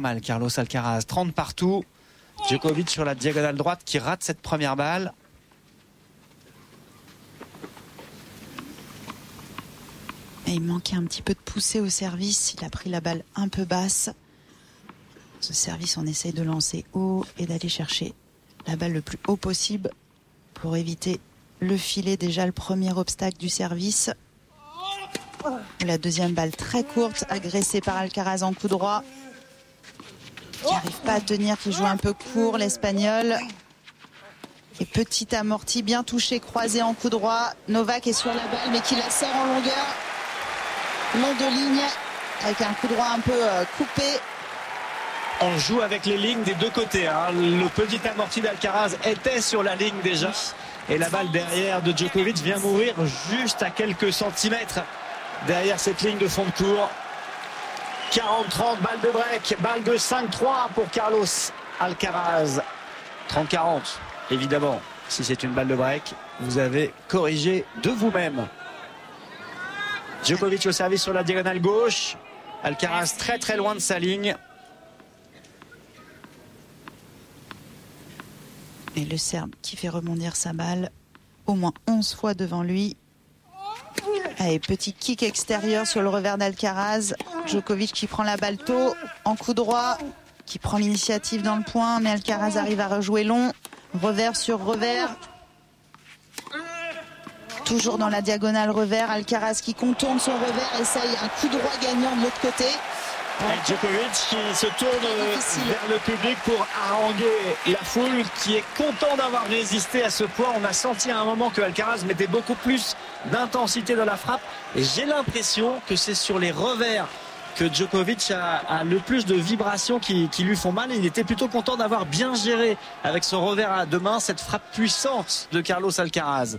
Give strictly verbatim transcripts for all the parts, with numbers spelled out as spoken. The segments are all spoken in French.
mal Carlos Alcaraz, trente partout. Djokovic sur la diagonale droite qui rate cette première balle. Et il manquait un petit peu de poussée au service. Il a pris la balle un peu basse. Ce service, on essaye de lancer haut et d'aller chercher la balle le plus haut possible pour éviter le filet. Déjà le premier obstacle du service. La deuxième balle très courte, agressée par Alcaraz en coup droit. Qui n'arrive pas à tenir, qui joue un peu court, l'Espagnol. Et petit amorti, bien touché, croisé en coup droit. Novak est sur la balle, mais qui la sert en longueur. Long de ligne, avec un coup droit un peu euh, coupé. On joue avec les lignes des deux côtés. Hein. Le petit amorti d'Alcaraz était sur la ligne déjà. Et la balle derrière de Djokovic vient mourir juste à quelques centimètres derrière cette ligne de fond de cours. quarante trente, balle de break, balle de cinq trois pour Carlos Alcaraz. trente quarante, évidemment. Si c'est une balle de break, vous avez corrigé de vous-même. Djokovic au service sur la diagonale gauche. Alcaraz très très loin de sa ligne. Et le Serbe qui fait rebondir sa balle au moins onze fois devant lui. Allez, petit kick extérieur sur le revers d'Alcaraz. Djokovic qui prend la balle tôt en coup droit, qui prend l'initiative dans le point, mais Alcaraz arrive à rejouer long. Revers sur revers. Toujours dans la diagonale revers, Alcaraz qui contourne son revers, essaye un coup droit gagnant de l'autre côté. Avec Djokovic qui se tourne vers le public pour haranguer la foule qui est content d'avoir résisté à ce point. On a senti à un moment que Alcaraz mettait beaucoup plus d'intensité dans la frappe. Et j'ai l'impression que c'est sur les revers que Djokovic a, a le plus de vibrations qui, qui lui font mal. Et il était plutôt content d'avoir bien géré avec son revers à deux mains cette frappe puissante de Carlos Alcaraz.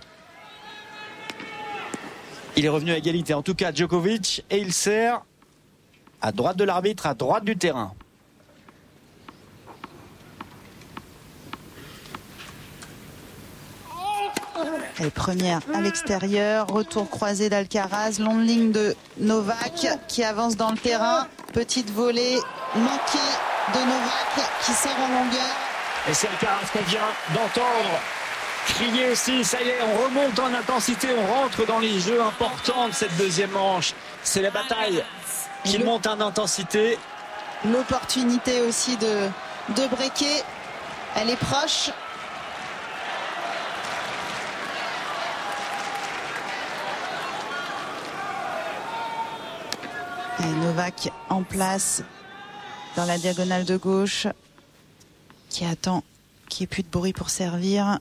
Il est revenu à égalité, en tout cas Djokovic, et il sert à droite de l'arbitre, à droite du terrain. Et première à l'extérieur, retour croisé d'Alcaraz, longue ligne de Novak qui avance dans le terrain, petite volée manquée de Novak qui sert en longueur. Et c'est Alcaraz qu'on vient d'entendre crier aussi, ça y est, on remonte en intensité, on rentre dans les jeux importants de cette deuxième manche. C'est la bataille qui le... monte en intensité. L'opportunité aussi de, de breaker, elle est proche. Et Novak en place dans la diagonale de gauche qui attend qu'il n'y ait plus de bruit pour servir.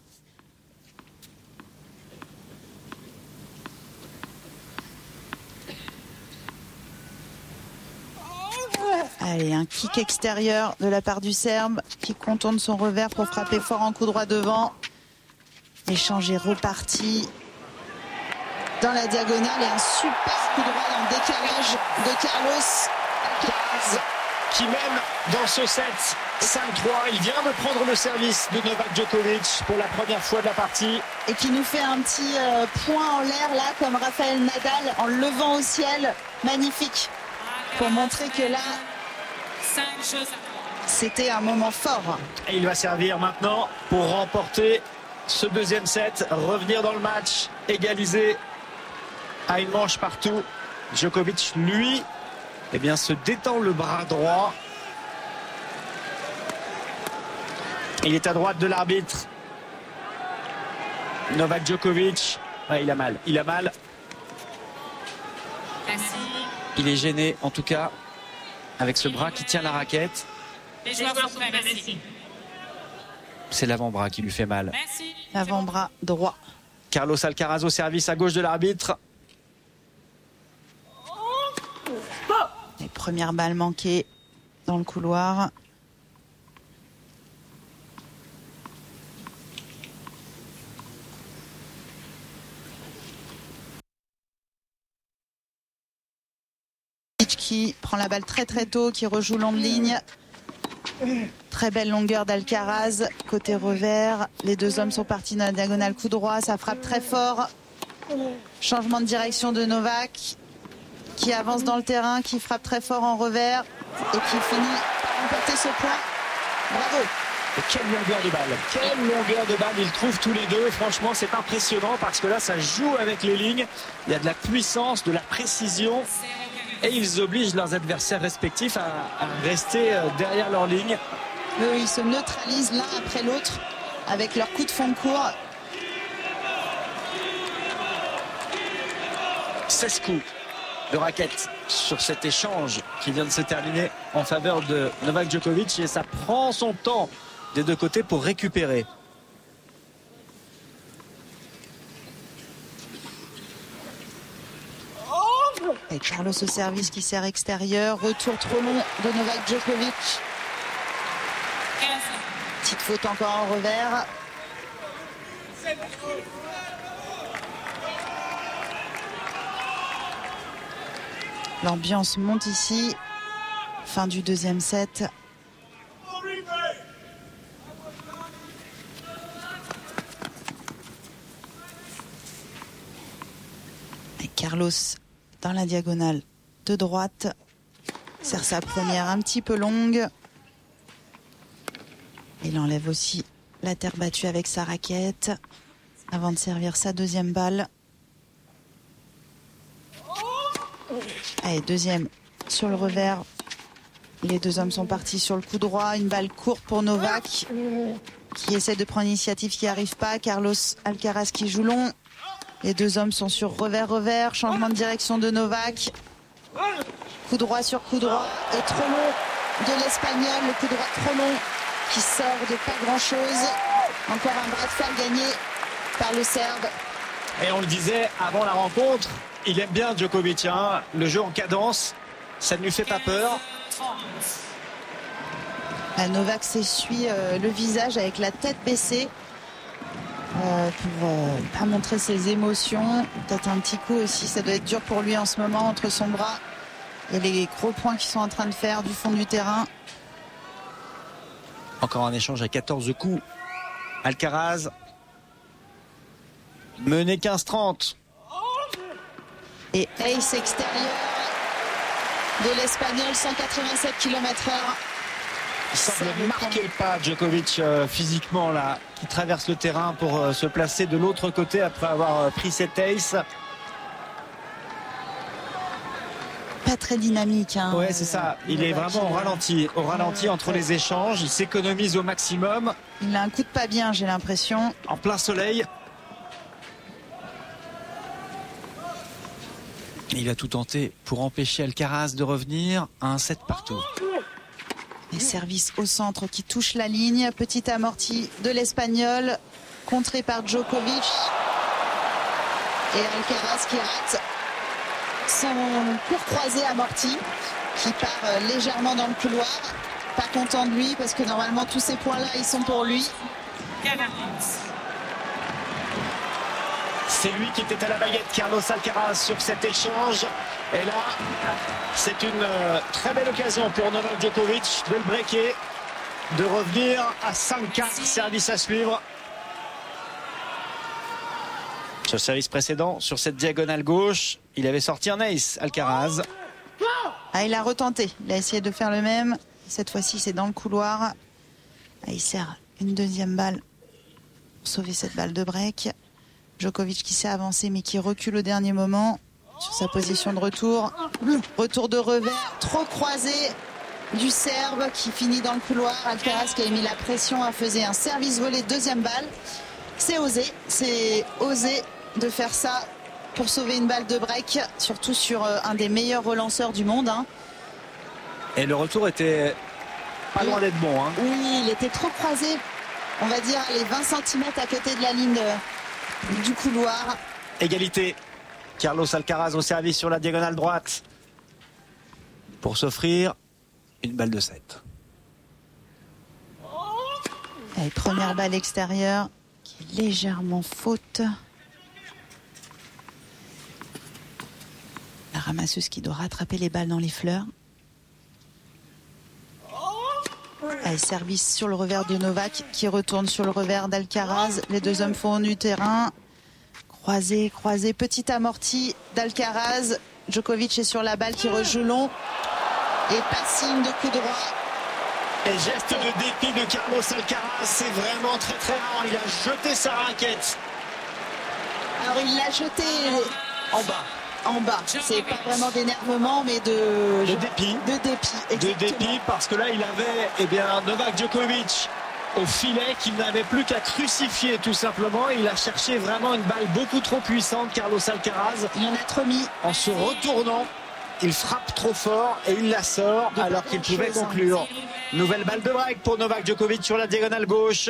Allez, un kick extérieur de la part du Serbe qui contourne son revers pour frapper fort en coup droit devant. L'échange est reparti dans la diagonale et un super coup droit dans le décalage de Carlos Alcaraz. Qui mène dans ce set cinq trois. Il vient de prendre le service de Novak Djokovic pour la première fois de la partie. Et qui nous fait un petit euh, point en l'air là comme Rafael Nadal en levant au ciel. Magnifique. Pour montrer que là, c'était un moment fort. Et il va servir maintenant pour remporter ce deuxième set, revenir dans le match, égaliser à une manche partout. Djokovic, lui, eh bien, se détend le bras droit. Il est à droite de l'arbitre. Novak Djokovic, ouais, il a mal, il a mal. Merci. Il est gêné, en tout cas, avec ce bras qui tient la raquette. Les joueurs sont prêts, merci. C'est l'avant-bras qui lui fait mal. Merci. L'avant-bras droit. Carlos Alcaraz au service à gauche de l'arbitre. Les premières balles manquées dans le couloir. Qui prend la balle très très tôt, qui rejoue longue ligne. Très belle longueur d'Alcaraz, côté revers. Les deux hommes sont partis dans la diagonale coup droit, ça frappe très fort. Changement de direction de Novak, qui avance dans le terrain, qui frappe très fort en revers et qui finit par ce point. Bravo. Et quelle longueur de balle, quelle longueur de balle ils trouvent tous les deux. Franchement, c'est impressionnant parce que là, ça joue avec les lignes. Il y a de la puissance, de la précision. Et ils obligent leurs adversaires respectifs à, à rester derrière leur ligne. Eux, ils se neutralisent l'un après l'autre avec leur coup de fond de cours. seize coups de raquette sur cet échange qui vient de se terminer en faveur de Novak Djokovic. Et ça prend son temps des deux côtés pour récupérer. Et Carlos au service qui sert extérieur. Retour trop long de Novak Djokovic. Petite faute encore en revers. L'ambiance monte ici. Fin du deuxième set. Et Carlos dans la diagonale de droite. Sert sa première un petit peu longue. Il enlève aussi la terre battue avec sa raquette avant de servir sa deuxième balle. Allez, deuxième sur le revers. Les deux hommes sont partis sur le coup droit. Une balle courte pour Novak qui essaie de prendre l'initiative, qui n'y arrive pas. Carlos Alcaraz qui joue long. Les deux hommes sont sur revers-revers. Changement de direction de Novak. Coup droit sur coup droit. Et trop long de l'Espagnol. Le coup droit trop long qui sort de pas grand-chose. Encore un bras de fer gagné par le Serbe. Et on le disait avant la rencontre, il aime bien Djokovic. Hein. Le jeu en cadence, ça ne lui fait pas peur. Ah, Novak s'essuie euh, le visage avec la tête baissée. Euh, pour euh, pas montrer ses émotions. Peut-être un petit coup aussi, ça doit être dur pour lui en ce moment entre son bras et les gros points qu'ils sont en train de faire du fond du terrain. Encore un échange à quatorze coups. Alcaraz mené quinze trente. Et ace extérieur de l'Espagnol, cent quatre-vingt-sept kilomètres heure. Il semble marquer le pas, Djokovic, euh, physiquement, là, qui traverse le terrain pour euh, se placer de l'autre côté après avoir euh, pris cet ace. Pas très dynamique. Hein, ouais, c'est ça. Il est vraiment au ralenti. Au ralenti entre les échanges. Il s'économise au maximum. Il a un coup de pas bien, j'ai l'impression. En plein soleil. Il a tout tenté pour empêcher Alcaraz de revenir à un set partout. Les services au centre qui touchent la ligne. Petit amorti de l'Espagnol, contré par Djokovic. Et Alcaraz qui rate son court croisé amorti, qui part légèrement dans le couloir. Pas content de lui parce que normalement tous ces points-là, ils sont pour lui. C'est lui qui était à la baguette, Carlos Alcaraz, sur cet échange. Et là, c'est une euh, très belle occasion pour Novak Djokovic de le breaker, de revenir à cinq quatre, service à suivre. Sur le service précédent, sur cette diagonale gauche, il avait sorti un ace, Alcaraz. Ah, il a retenté, il a essayé de faire le même. Cette fois-ci, c'est dans le couloir. Ah, il sert une deuxième balle pour sauver cette balle de break. Djokovic qui s'est avancé mais qui recule au dernier moment sur sa position de retour. Retour de revers, trop croisé du Serbe qui finit dans le couloir. Alcaraz qui a mis la pression, a fait un service volé, deuxième balle. C'est osé, c'est osé de faire ça pour sauver une balle de break, surtout sur un des meilleurs relanceurs du monde. Hein. Et le retour était pas loin d'être bon. Hein. Oui, il était trop croisé. On va dire les vingt centimètres à côté de la ligne de... du couloir. Égalité. Carlos Alcaraz au service sur la diagonale droite pour s'offrir une balle de sept. Allez, première balle extérieure qui est légèrement faute. La ramasseuse qui doit rattraper les balles dans les fleurs. Allez, service sur le revers de Novak qui retourne sur le revers d'Alcaraz. Les deux hommes font du terrain. Croisé, croisé, petit amorti d'Alcaraz. Djokovic est sur la balle qui rejoue long. Et passing de coup droit Et geste de dépit de Carlos Alcaraz, c'est vraiment très très rare. Il a jeté sa raquette. Alors il l'a jeté en bas. En bas. C'est pas vraiment d'énervement, mais de... De dépit. De dépit, exactement. De dépit, parce que là, il avait eh bien, Novak Djokovic au filet qu'il n'avait plus qu'à crucifier tout simplement. Il a cherché vraiment une balle beaucoup trop puissante, Carlos Alcaraz. Il en a trop mis. En se retournant, il frappe trop fort et il la sort de alors qu'il pouvait chose, conclure. Hein. Nouvelle balle de break pour Novak Djokovic sur la diagonale gauche.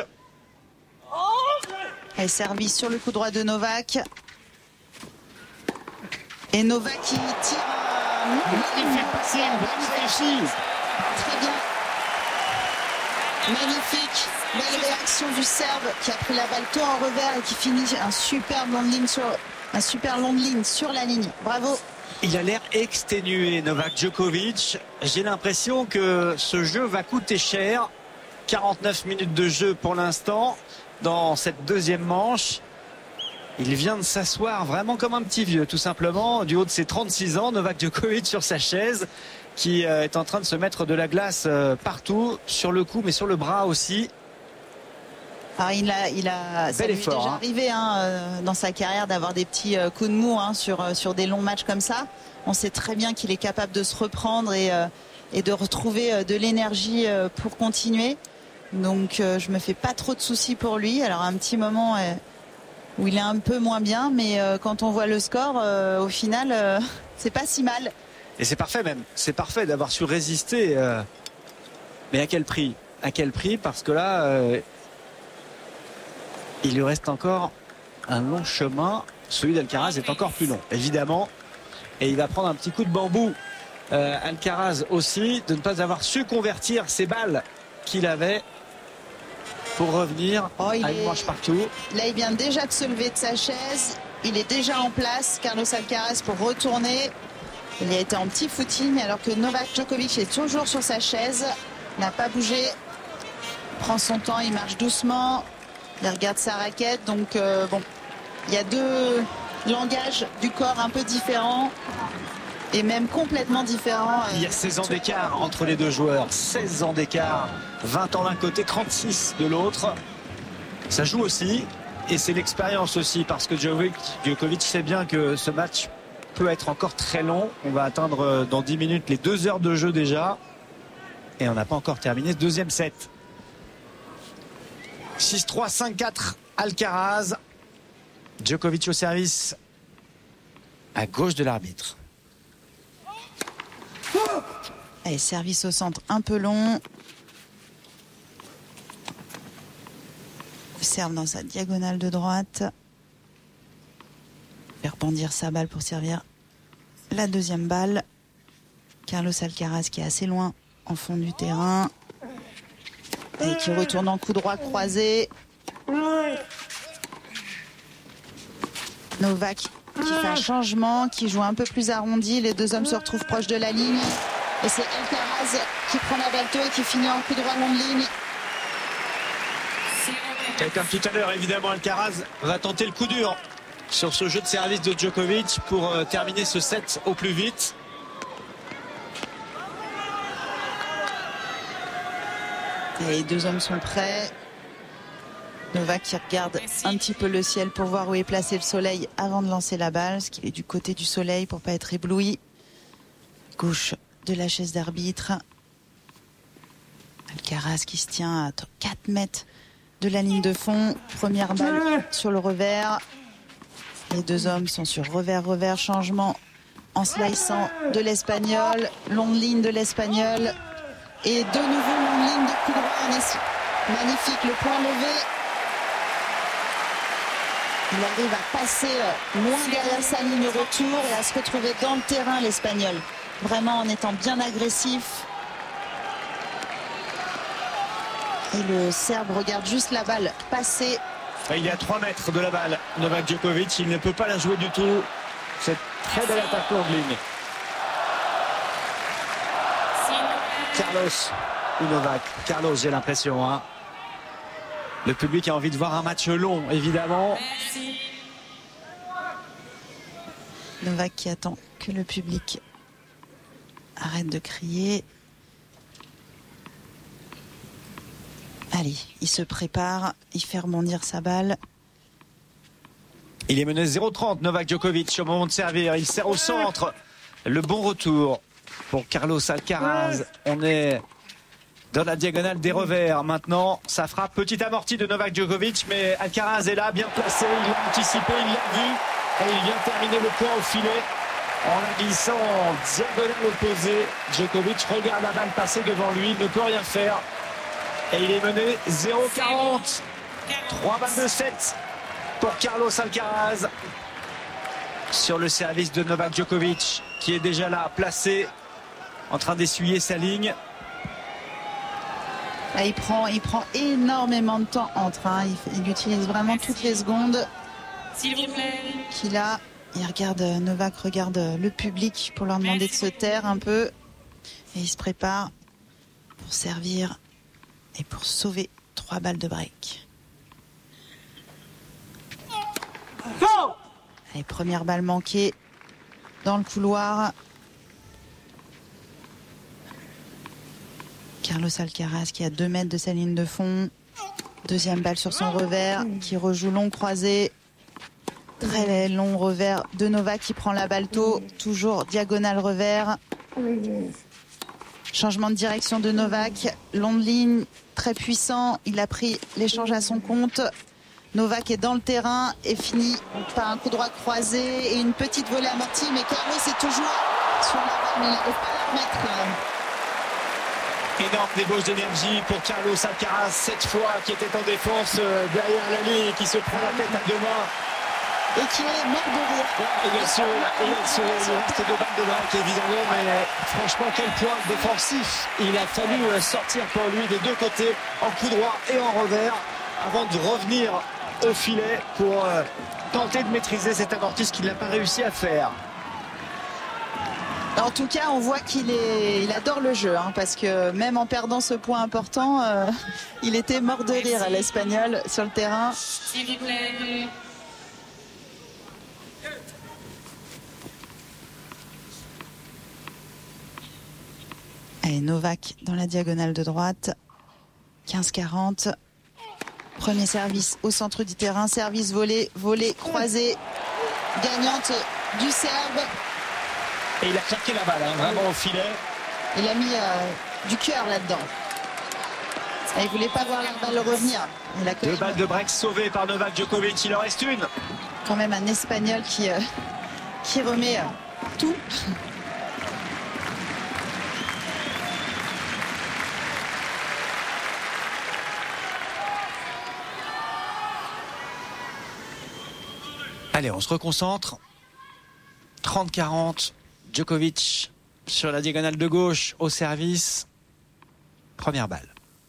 Et service sur le coup droit de Novak. Et Novak qui tire. Magnifique passé, magnifique. Très bien. Magnifique. Belle réaction du Serbe qui a pris la balle tôt en revers et qui finit un super long ligne sur, un super long ligne sur la ligne. Bravo. Il a l'air exténué, Novak Djokovic. J'ai l'impression que ce jeu va coûter cher. quarante-neuf minutes de jeu pour l'instant dans cette deuxième manche. Il vient de s'asseoir vraiment comme un petit vieux, tout simplement, du haut de ses trente-six ans. Novak Djokovic sur sa chaise, qui est en train de se mettre de la glace partout, sur le cou, mais sur le bras aussi. Alors il a, il a, ça lui est déjà hein. arrivé hein, dans sa carrière d'avoir des petits coups de mou hein, sur, sur des longs matchs comme ça. On sait très bien qu'il est capable de se reprendre et, et de retrouver de l'énergie pour continuer. Donc je me fais pas trop de soucis pour lui. Alors un petit moment où il est un peu moins bien, mais quand on voit le score, au final, c'est pas si mal. Et c'est parfait même. C'est parfait d'avoir su résister. Mais à quel prix ? À quel prix ? Parce que là... il lui reste encore un long chemin. Celui d'Alcaraz est encore plus long, évidemment. Et il va prendre un petit coup de bambou. Euh, Alcaraz aussi, de ne pas avoir su convertir ses balles qu'il avait pour revenir oh, à une est... manche partout. Là, il vient déjà de se lever de sa chaise. Il est déjà en place, Carlos Alcaraz, pour retourner. Il a été en petit footing, alors que Novak Djokovic est toujours sur sa chaise. Il n'a pas bougé. Il prend son temps, il marche doucement. Il regarde sa raquette, donc euh, bon, il y a deux langages du corps un peu différents et même complètement différents. Il y a seize ans d'écart entre les deux joueurs, seize ans d'écart, vingt ans d'un côté, trente-six de l'autre. Ça joue aussi et c'est l'expérience aussi parce que Djokovic, Djokovic sait bien que ce match peut être encore très long. On va atteindre dans dix minutes les deux heures de jeu déjà et on n'a pas encore terminé ce deuxième set. six trois, cinq quatre, Alcaraz. Djokovic au service à gauche de l'arbitre. Allez, service au centre un peu long. Il serve dans sa diagonale de droite. Il fait rebondir sa balle pour servir la deuxième balle. Carlos Alcaraz qui est assez loin en fond du terrain. Et qui retourne en coup droit croisé. Novak qui fait un changement, qui joue un peu plus arrondi. Les deux hommes se retrouvent proches de la ligne. Et c'est Alcaraz qui prend la balle tôt et qui finit en coup droit longue ligne. Et comme tout à l'heure, évidemment, Alcaraz va tenter le coup dur sur ce jeu de service de Djokovic pour euh, terminer ce set au plus vite. Et les deux hommes sont prêts. Novak qui regarde un petit peu le ciel pour voir où est placé le soleil avant de lancer la balle, parce qu'il est du côté du soleil pour pas être ébloui. Gauche de la chaise d'arbitre. Alcaraz qui se tient à quatre mètres de la ligne de fond. Première balle sur le revers. Les deux hommes sont sur revers-revers. Changement en sliceant de l'Espagnol. Longue ligne de l'Espagnol. Et de nouveau longue ligne de coup droit. Magnifique, le point levé. Il arrive à passer loin derrière sa ligne retour et à se retrouver dans le terrain, l'Espagnol. Vraiment en étant bien agressif. Et le Serbe regarde juste la balle passer. Il est à trois mètres de la balle. Novak Djokovic, il ne peut pas la jouer du tout. C'est très belle attaque longue ligne. Carlos ou Novak. Carlos, j'ai l'impression. Hein. Le public a envie de voir un match long, évidemment. Novak qui attend que le public arrête de crier. Allez, il se prépare, il fait rebondir sa balle. Il est mené zéro trente, Novak Djokovic au moment de servir. Il sert au centre. Le bon retour pour Carlos Alcaraz. On est dans la diagonale des revers. Maintenant, ça fera petit amorti de Novak Djokovic, mais Alcaraz est là, bien placé. Il l'a anticipé, il l'a vu. Et il vient terminer le point au filet en la glissant en diagonale opposée. Djokovic regarde la balle passer devant lui, il ne peut rien faire. Et il est mené zéro quarante. trois balles de sept pour Carlos Alcaraz sur le service de Novak Djokovic qui est déjà là, placé, en train d'essuyer sa ligne. Là, il prend, il prend énormément de temps entre. Hein. Il, il utilise vraiment toutes les secondes S'il vous plaît. qu'il a. Il regarde, Novak regarde le public pour leur demander de se taire un peu. Et il se prépare pour servir et pour sauver trois balles de break. Allez, première balle manquée dans le couloir. Carlos Alcaraz qui est à deux mètres de sa ligne de fond. Deuxième balle sur son revers qui rejoue long croisé. Très long revers de Novak qui prend la balle tôt. Toujours diagonale revers. Changement de direction de Novak. Longue ligne, très puissant. Il a pris l'échange à son compte. Novak est dans le terrain et finit par un coup droit croisé et une petite volée amortie. Mais Carlos est toujours sur la balle, mais il n'arrive pas à la remettre. Énorme débauche d'énergie pour Carlos Alcaraz, cette fois qui était en défense euh, derrière la ligne, qui se prend la tête à deux mains. Et qui est mort de rire. Et bien sûr, il y a ce reste de balle de break évidemment, mais franchement, quel point défensif. Il a fallu euh, sortir pour lui des deux côtés, en coup droit et en revers, avant de revenir au filet pour euh, tenter de maîtriser cet amorti, ce qu'il n'a pas réussi à faire. En tout cas, on voit qu'il est, il adore le jeu, hein, parce que même en perdant ce point important, euh, il était mort de rire à l'Espagnol sur le terrain. S'il vous plaît. Allez, Novak dans la diagonale de droite. quinze quarante. Premier service au centre du terrain. Service volé, volé, croisé. Gagnante du Serbe. Et il a claqué la balle, hein, vraiment au filet. Il a mis euh, du cœur là-dedans. Il ne voulait pas voir la balle revenir. Il a quand Deux même, balles de break sauvées par Novak Djokovic. Il en reste une. quand même un Espagnol qui, euh, qui remet euh, tout. Allez, on se reconcentre. trente quarante. Djokovic sur la diagonale de gauche au service. Première balle.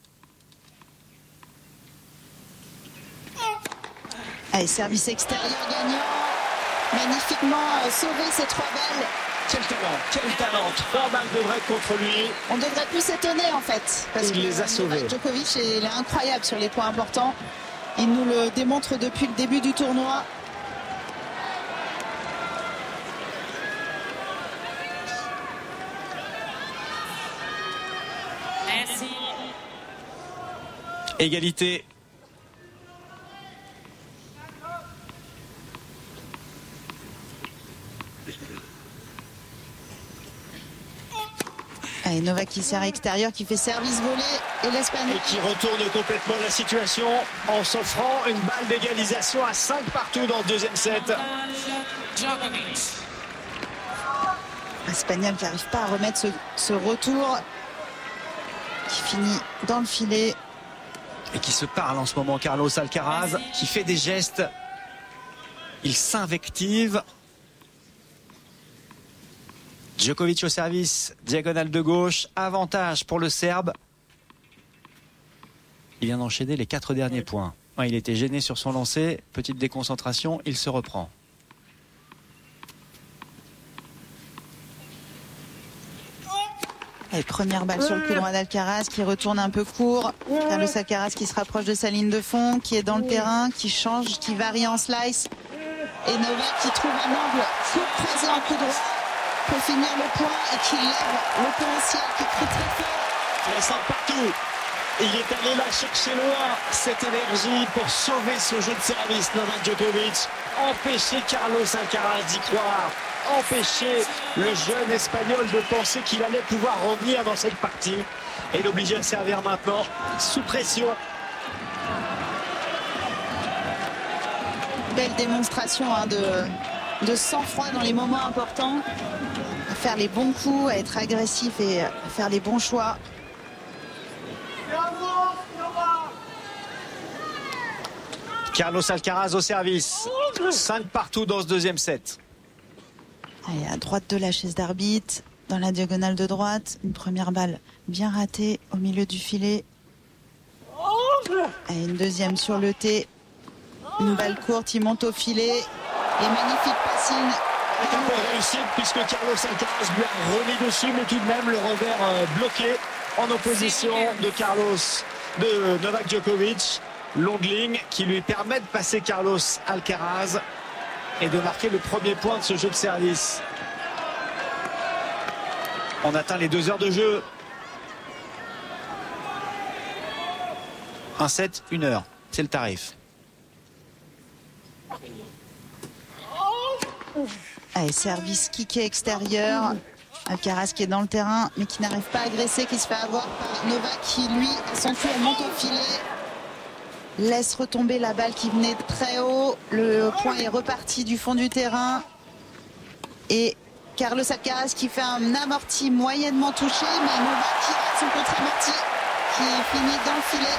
Allez, service extérieur gagnant. Magnifiquement euh, sauvé ces trois balles. Quel talent, quel talent. Trois balles de break contre lui. On devrait plus s'étonner en fait. Parce Il que les a sauvés. Djokovic est, il est incroyable sur les points importants. Il nous le démontre depuis le début du tournoi. Merci. Égalité. Allez, Novak qui sert à extérieur, qui fait service volé. Et l'Espagnol. Et qui retourne complètement la situation en s'offrant une balle d'égalisation à cinq partout dans le deuxième set. Djokovic. L'Espagnol qui n'arrive pas à remettre ce, ce retour. Qui finit dans le filet. Et qui se parle en ce moment, Carlos Alcaraz, qui fait des gestes. Il s'invective. Djokovic au service, diagonale de gauche, avantage pour le Serbe. Il vient d'enchaîner les quatre derniers points. Ouais, il était gêné sur son lancer, petite déconcentration, il se reprend. Et première balle sur le coup droit d'Alcaraz qui retourne un peu court. Carlos Alcaraz qui se rapproche de sa ligne de fond, qui est dans le terrain, qui change, qui varie en slice. Et Novak qui trouve un angle pour croiser en coup droit pour finir le point et qui lève le point au ciel, qui crie très fort. Il y a cinq partout. Il est allé la chercher loin, cette énergie pour sauver ce jeu de service. Novak Djokovic, empêcher Carlos Alcaraz d'y croire, empêcher le jeune Espagnol de penser qu'il allait pouvoir revenir dans cette partie et l'obliger à servir maintenant sous pression. Belle démonstration hein, de, de sang-froid dans les moments importants, à faire les bons coups, à être agressif et à faire les bons choix. Carlos Alcaraz au service. cinq partout dans ce deuxième set. Allez, à droite de la chaise d'arbitre, dans la diagonale de droite, une première balle bien ratée au milieu du filet. Et une deuxième sur le T. Une balle courte, il monte au filet. Et magnifique passing. Pour réussir, puisque Carlos Alcaraz lui a remis dessus, mais tout de même le revers euh, bloqué en opposition de Carlos, de Novak Djokovic. Longue ligne qui lui permet de passer Carlos Alcaraz et de marquer le premier point de ce jeu de service. On atteint les deux heures de jeu. Un set, une heure. C'est le tarif. Allez, service kické extérieur. Alcaraz qui est dans le terrain, mais qui n'arrive pas à agresser, qui se fait avoir par Novak qui, lui, à son tour, monte au filet. Laisse retomber la balle qui venait très haut. Le point est reparti du fond du terrain. Et Carlos Alcaraz qui fait un amorti moyennement touché, mais Novak qui rate son contre-amorti, qui finit dans le filet.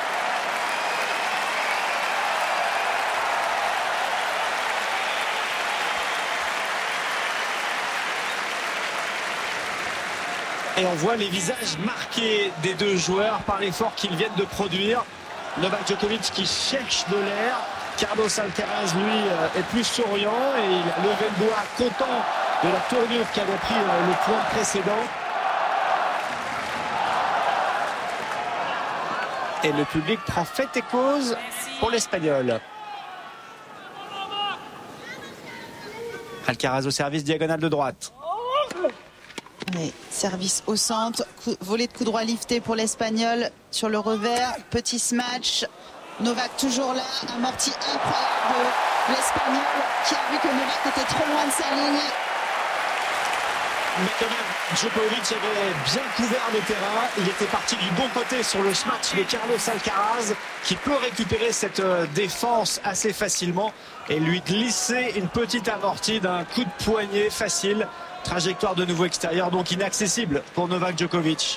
Et on voit les visages marqués des deux joueurs par l'effort qu'ils viennent de produire. Novak Djokovic qui cherche de l'air. Carlos Alcaraz, lui, est plus souriant et il a levé le doigt, content de la tournure qu'avait pris le point précédent. Et le public prend fait et cause pour l'Espagnol. Alcaraz au service, diagonale de droite. Allez, service au centre, coup, volée de coup droit lifté pour l'Espagnol sur le revers, petit smash. Novak toujours là, amorti incroyable de l'Espagnol qui a vu que Novak était trop loin de sa ligne. Mais quand même, Djokovic avait bien couvert le terrain. Il était parti du bon côté sur le smash de Carlos Alcaraz qui peut récupérer cette défense assez facilement et lui glisser une petite amortie d'un coup de poignet facile. Trajectoire de nouveau extérieur, donc inaccessible pour Novak Djokovic.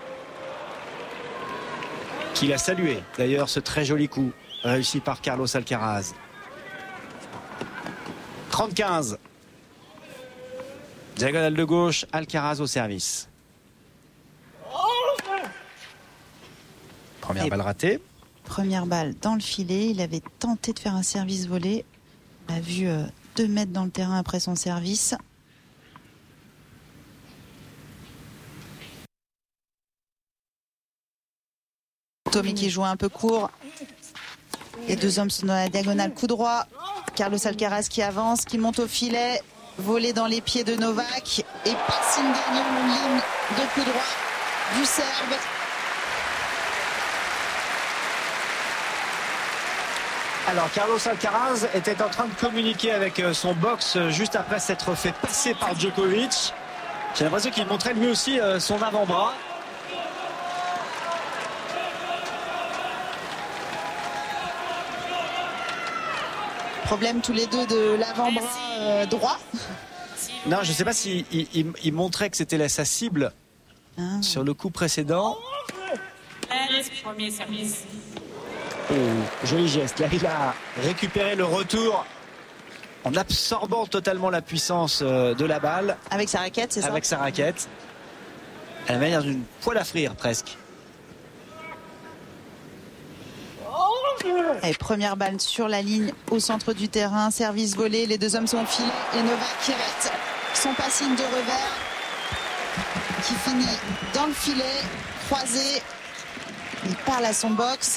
Qu'il a salué d'ailleurs ce très joli coup réussi par Carlos Alcaraz. trente quinze. Diagonale de gauche, Alcaraz au service. Première Et balle ratée. Première balle dans le filet. Il avait tenté de faire un service volé. On a vu euh, deux mètres dans le terrain après son service. Tommy qui joue un peu court. Les deux hommes sont dans la diagonale coup droit. Carlos Alcaraz qui avance, qui monte au filet. Volé dans les pieds de Novak. Et passing gagnant en ligne de coup droit du Serbe. Alors Carlos Alcaraz était en train de communiquer avec son box juste après s'être fait passer par Djokovic. J'ai l'impression qu'il montrait lui aussi son avant-bras. Problème tous les deux de l'avant-bras euh, droit. Non, je ne sais pas s'il si il, il, il montrait que c'était sa cible ah. sur le coup précédent. Premier service. Oh, joli geste. Là, il a récupéré le retour en absorbant totalement la puissance de la balle. Avec sa raquette, c'est ça? Avec sa raquette. Elle met dans une poêle à frire presque. Allez, première balle sur la ligne au centre du terrain, service volé, les deux hommes sont au filet et Novak qui rate son passing de revers qui finit dans le filet, croisé, il parle à son box,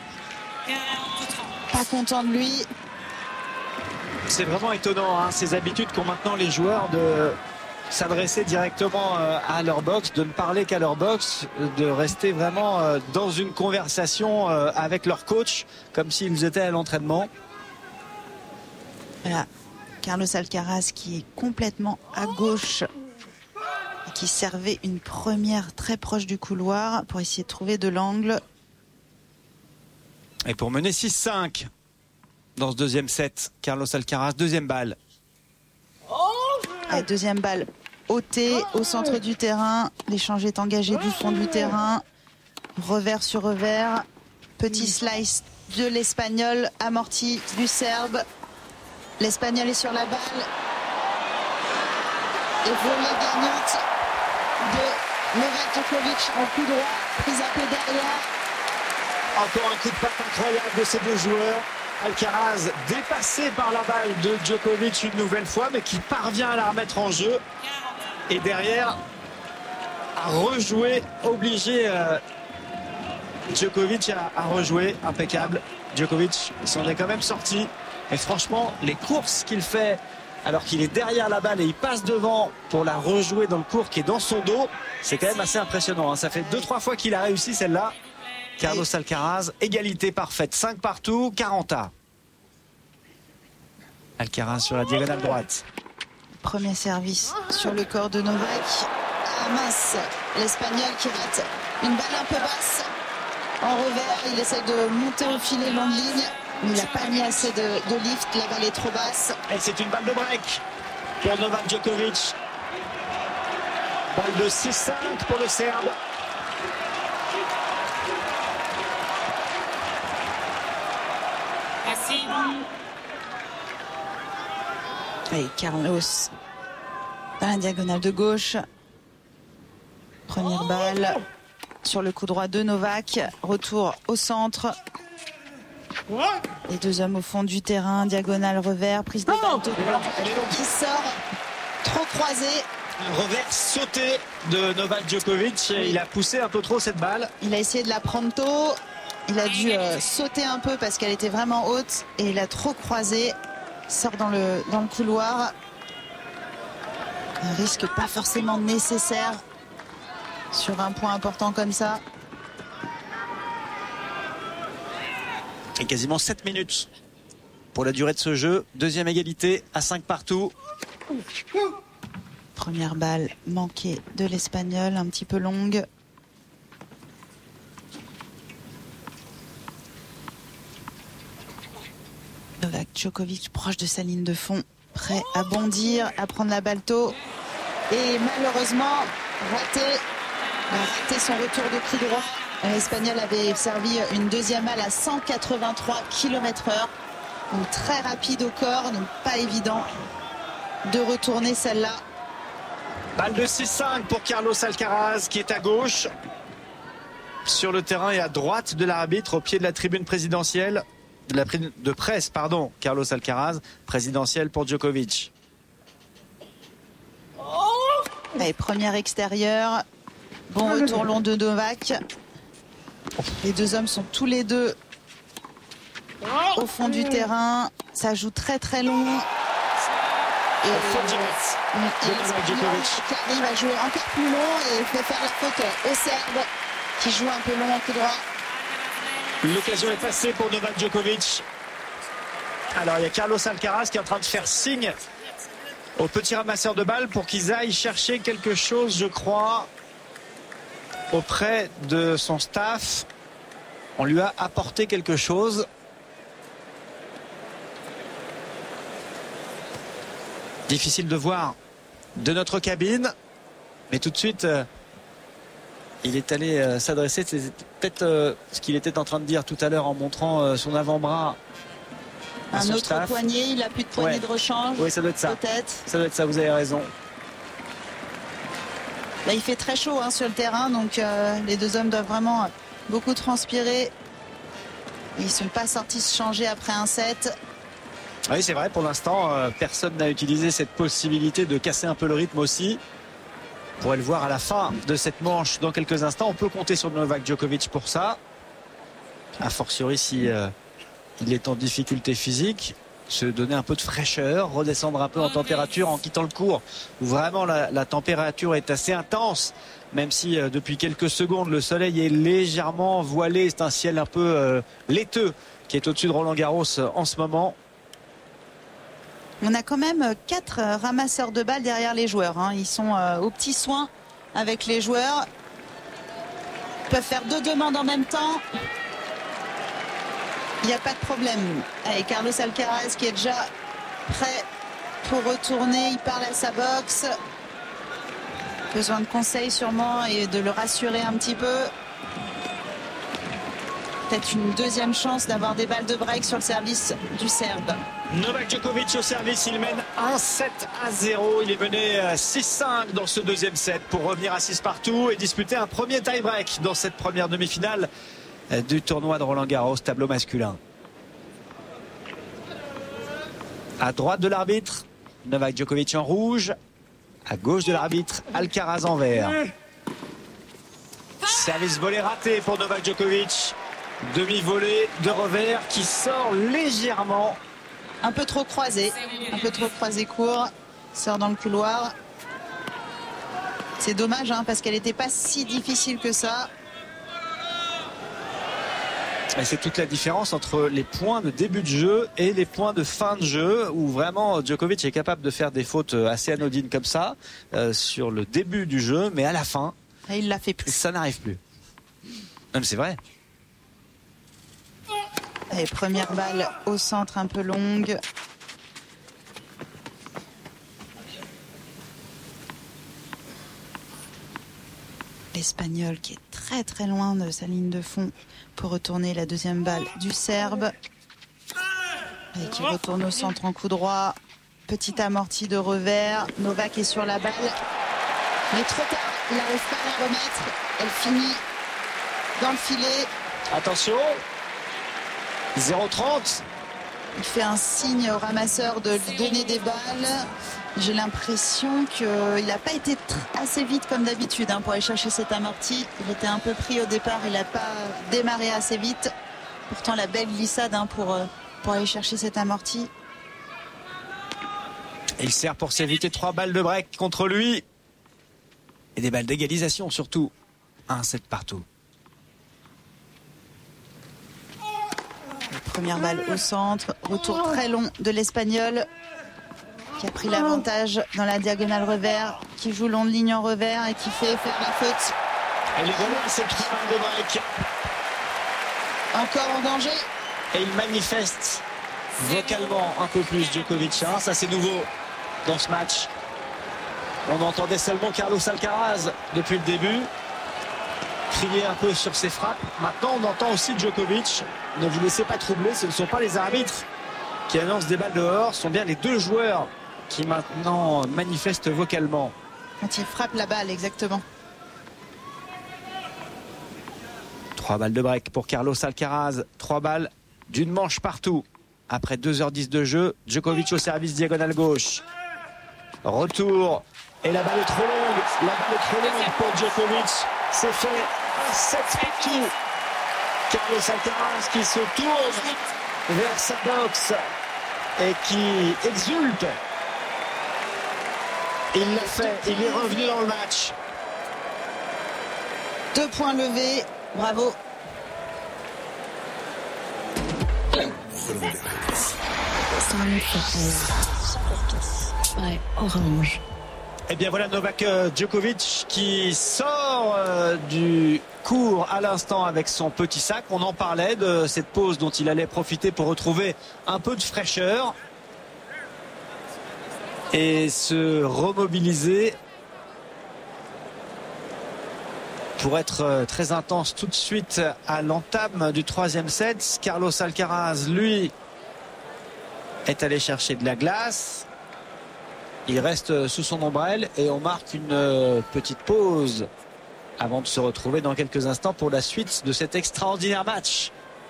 pas content de lui. C'est vraiment étonnant, hein, ces habitudes qu'ont maintenant les joueurs de s'adresser directement à leur box, de ne parler qu'à leur box, de rester vraiment dans une conversation avec leur coach, comme s'ils étaient à l'entraînement. Voilà, Carlos Alcaraz qui est complètement à gauche et qui servait une première très proche du couloir pour essayer de trouver de l'angle. Et pour mener six cinq dans ce deuxième set, Carlos Alcaraz, deuxième balle. Allez, deuxième balle ôtée au centre du terrain. L'échange est engagé du fond du terrain. Revers sur revers. Petit slice de l'Espagnol, amorti du Serbe. L'Espagnol est sur la balle. Et volée gagnante de Novak Djokovic en coup droit. Prise un peu derrière. Encore un coup de patte incroyable de ces deux joueurs. Alcaraz dépassé par la balle de Djokovic une nouvelle fois, mais qui parvient à la remettre en jeu. Et derrière, à rejouer, obligé euh, Djokovic à, à rejouer. Impeccable. Djokovic s'en est quand même sorti. Et franchement, les courses qu'il fait alors qu'il est derrière la balle et il passe devant pour la rejouer dans le court qui est dans son dos, c'est quand même assez impressionnant, hein. Ça fait deux trois fois qu'il a réussi celle-là. Carlos Alcaraz, égalité parfaite, cinq partout, quarante à. Alcaraz sur la diagonale droite. Premier service sur le corps de Novak. Ah mince, l'Espagnol qui rate une balle un peu basse. En revers, il essaie de monter au filet longue ligne, mais il n'a pas mis assez de, de lift, la balle est trop basse. Et c'est une balle de break pour Novak Djokovic. Balle de six cinq pour le Serbe. Merci. Et Carlos dans la diagonale de gauche. Première balle sur le coup droit de Novak. Retour au centre. Les deux hommes au fond du terrain. Diagonale revers. Prise de balle de qui sort. Trop croisé. Un revers sauté de Novak Djokovic. Et il a poussé un peu trop cette balle. Il a essayé de la prendre tôt. Il a dû euh, sauter un peu parce qu'elle était vraiment haute. Et il a trop croisé. Il sort dans le, dans le couloir. Un risque pas forcément nécessaire sur un point important comme ça. Et quasiment sept minutes pour la durée de ce jeu. Deuxième égalité à cinq partout. Première balle manquée de l'Espagnol, un petit peu longue. Novak Djokovic proche de sa ligne de fond, prêt à bondir, à prendre la balle tôt. Et malheureusement, raté. Il a raté son retour de coup droit. L'Espagnol avait servi une deuxième balle à cent quatre-vingt-trois kilomètres heure. Donc très rapide au corps, donc pas évident de retourner celle-là. Balle de six cinq pour Carlos Alcaraz qui est à gauche. Sur le terrain et à droite de l'arbitre, au pied de la tribune présidentielle. De, la, de presse, pardon, Carlos Alcaraz, présidentielle pour Djokovic. Allez, première extérieure. Bon retour long de Novak. Les deux hommes sont tous les deux au fond du terrain. Ça joue très très long. Et Djokovic qui arrive à jouer encore plus long et fait faire la faute au Serbe qui joue un peu long en coup droit. L'occasion est passée pour Novak Djokovic. Alors il y a Carlos Alcaraz qui est en train de faire signe aux petits ramasseurs de balles pour qu'ils aillent chercher quelque chose, je crois, auprès de son staff. On lui a apporté quelque chose. Difficile de voir de notre cabine, mais tout de suite euh, il est allé euh, s'adresser, c'est peut-être euh, ce qu'il était en train de dire tout à l'heure en montrant euh, son avant-bras à un son autre staff. poignet, il n'a plus de poignée Ouais. de rechange. Oui, ça doit être ça. Peut-être. Ça doit être ça, vous avez raison. Là, il fait très chaud hein, sur le terrain, donc euh, les deux hommes doivent vraiment beaucoup transpirer. Ils ne sont pas sortis se changer après un set. Oui, c'est vrai, pour l'instant, euh, personne n'a utilisé cette possibilité de casser un peu le rythme aussi. On pourrait le voir à la fin de cette manche dans quelques instants. On peut compter sur Novak Djokovic pour ça. A fortiori si euh, il est en difficulté physique. se donner un peu de fraîcheur, redescendre un peu en température en quittant le court où vraiment la, la température est assez intense, même si euh, depuis quelques secondes le soleil est légèrement voilé. C'est un ciel un peu euh, laiteux qui est au-dessus de Roland-Garros euh, en ce moment. On a quand même quatre ramasseurs de balles derrière les joueurs, hein. Ils sont euh, aux petits soins avec les joueurs. Ils peuvent faire deux demandes en même temps. Il n'y a pas de problème. Allez, Carlos Alcaraz qui est déjà prêt pour retourner. Il parle à sa boxe. Besoin de conseils sûrement et de le rassurer un petit peu. Peut-être une deuxième chance d'avoir des balles de break sur le service du Serbe. Novak Djokovic au service, il mène un sept à zéro. Il est mené six cinq dans ce deuxième set pour revenir à six partout et disputer un premier tie-break dans cette première demi-finale du tournoi de Roland-Garros, tableau masculin. À droite de l'arbitre, Novak Djokovic en rouge. À gauche de l'arbitre, Alcaraz en vert. Service volé raté pour Novak Djokovic. Demi-volée de revers qui sort légèrement. Un peu trop croisé, un peu trop croisé court. Sort dans le couloir. C'est dommage hein, parce qu'elle n'était pas si difficile que ça. Et c'est toute la différence entre les points de début de jeu et les points de fin de jeu où vraiment Djokovic est capable de faire des fautes assez anodines comme ça euh, sur le début du jeu, mais à la fin, et il l'a fait plus. Ça n'arrive plus. Non, mais c'est vrai. Et première balle au centre un peu longue. L'Espagnol qui est très très loin de sa ligne de fond pour retourner la deuxième balle du Serbe. Et qui retourne au centre en coup droit. Petit amorti de revers. Novak est sur la balle. Mais trop tard, il n'arrive pas à la remettre. Elle finit dans le filet. Attention. zéro trente. Il fait un signe au ramasseur de lui donner des balles. J'ai l'impression qu'il n'a pas été assez vite comme d'habitude hein, pour aller chercher cet amorti. Il était un peu pris au départ, il n'a pas démarré assez vite. Pourtant la belle glissade hein, pour, pour aller chercher cet amorti. Il sert pour s'éviter trois balles de break contre lui. Et des balles d'égalisation surtout. un sept partout. Première balle au centre, retour très long de l'Espagnol qui a pris l'avantage dans la diagonale revers, qui joue long de ligne en revers et qui fait faire la faute. Elle est venue à cette trois balles de break. Encore en danger. Et il manifeste vocalement un peu plus Djokovic. Hein. Ça c'est nouveau dans ce match. On entendait seulement Carlos Alcaraz depuis le début crier un peu sur ses frappes. Maintenant on entend aussi Djokovic. Ne vous laissez pas troubler, ce ne sont pas les arbitres qui annoncent des balles dehors, ce sont bien les deux joueurs qui maintenant manifestent vocalement. Quand il frappe la balle, exactement. Trois balles de break pour Carlos Alcaraz, trois balles d'une manche partout. Après deux heures dix de jeu, Djokovic au service diagonale gauche. Retour, et la balle est trop longue, la balle est trop longue pour Djokovic. C'est fait, un sept partout. Carlos Alcaraz qui se tourne vers sa boxe et qui exulte. Il l'a fait, il est revenu dans le match. Deux points levés, bravo. Orange. Et bien voilà Novak Djokovic qui sort euh, du court à l'instant avec son petit sac. On en parlait de cette pause dont il allait profiter pour retrouver un peu de fraîcheur et se remobiliser pour être très intense tout de suite à l'entame du troisième set. Carlos Alcaraz, lui, est allé chercher de la glace. Il reste sous son ombrelle et on marque une petite pause avant de se retrouver dans quelques instants pour la suite de cet extraordinaire match.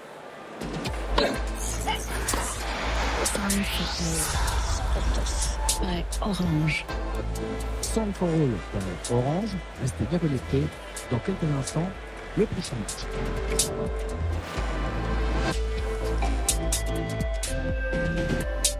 Orange. Sound for All par Orange. Restez bien connectés. Dans quelques instants, le prochain match.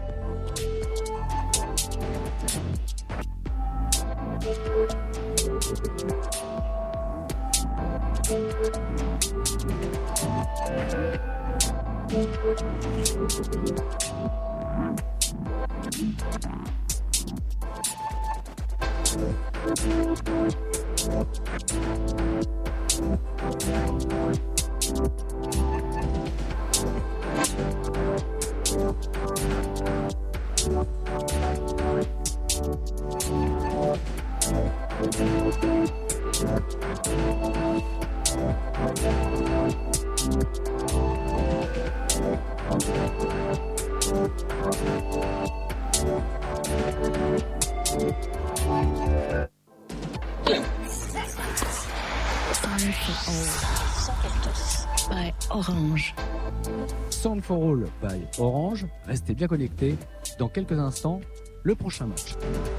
Sound for All by Orange. Sound for All by Orange. Restez bien connectés. Dans quelques instants, le prochain match.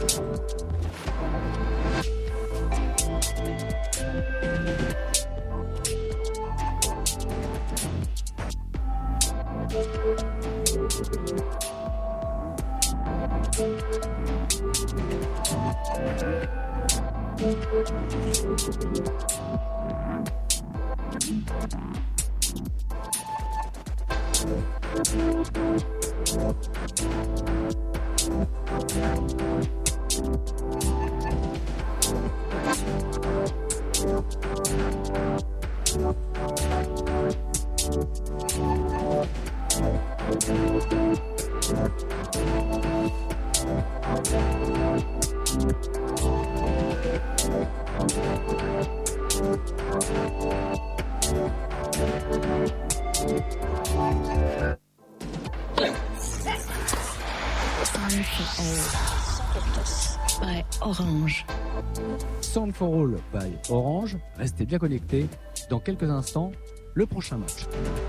Sound for All by Orange. Sound for All by Orange. Restez bien connectés. Dans quelques instants, le prochain match.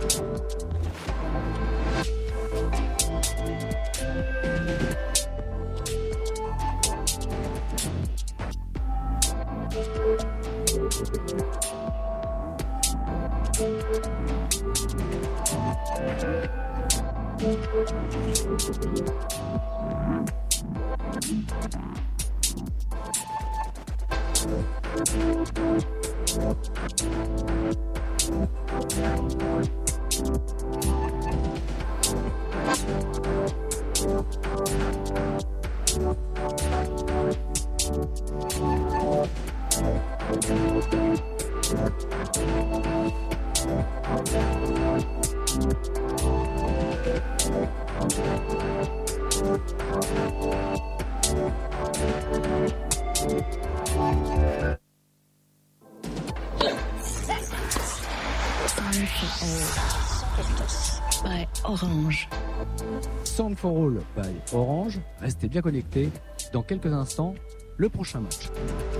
Sound for All by Orange. Sound for All by Orange. Restez bien connectés. Dans quelques instants, le prochain match.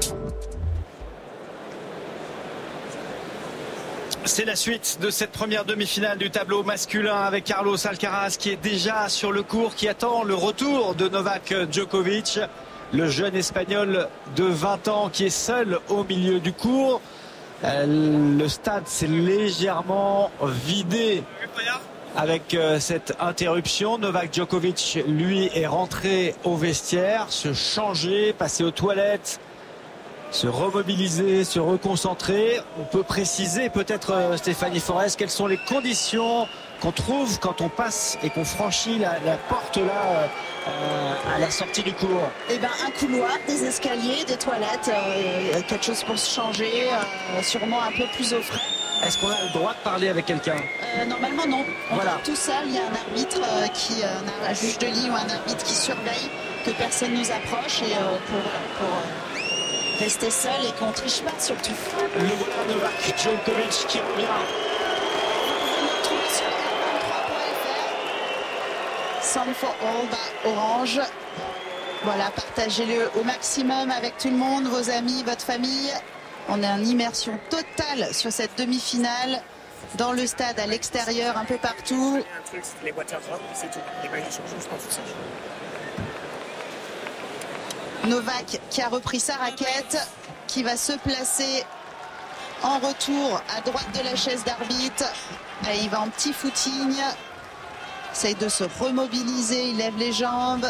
C'est la suite de cette première demi-finale du tableau masculin avec Carlos Alcaraz qui est déjà sur le court, qui attend le retour de Novak Djokovic, le jeune espagnol de vingt ans qui est seul au milieu du court. Le stade s'est légèrement vidé avec cette interruption. Novak Djokovic, lui, est rentré au vestiaire, se changer, passer aux toilettes, se remobiliser, se reconcentrer. On peut préciser peut-être, Stéphanie Forest, quelles sont les conditions qu'on trouve quand on passe et qu'on franchit la, la porte là euh, à la sortie du cours. Eh ben, un couloir, des escaliers, des toilettes, euh, quelque chose pour se changer, euh, sûrement un peu plus au frais. Est-ce qu'on a le droit de parler avec quelqu'un? euh, Normalement non. On Voilà. est tout seul, il y a un arbitre euh, qui, euh, un juge de ligne ou un arbitre qui surveille que personne nous approche et euh, pour, pour euh, rester seul et qu'on triche pas surtout. Le voilà Novak Djokovic qui revient. Sound for All by Orange. Voilà, partagez-le au maximum avec tout le monde, vos amis, votre famille. On est en immersion totale sur cette demi-finale, dans le stade, à l'extérieur, un peu partout. Novak qui a repris sa raquette, qui va se placer en retour à droite de la chaise d'arbitre. Et il va en petit footing. Essaye de se remobiliser, il lève les jambes.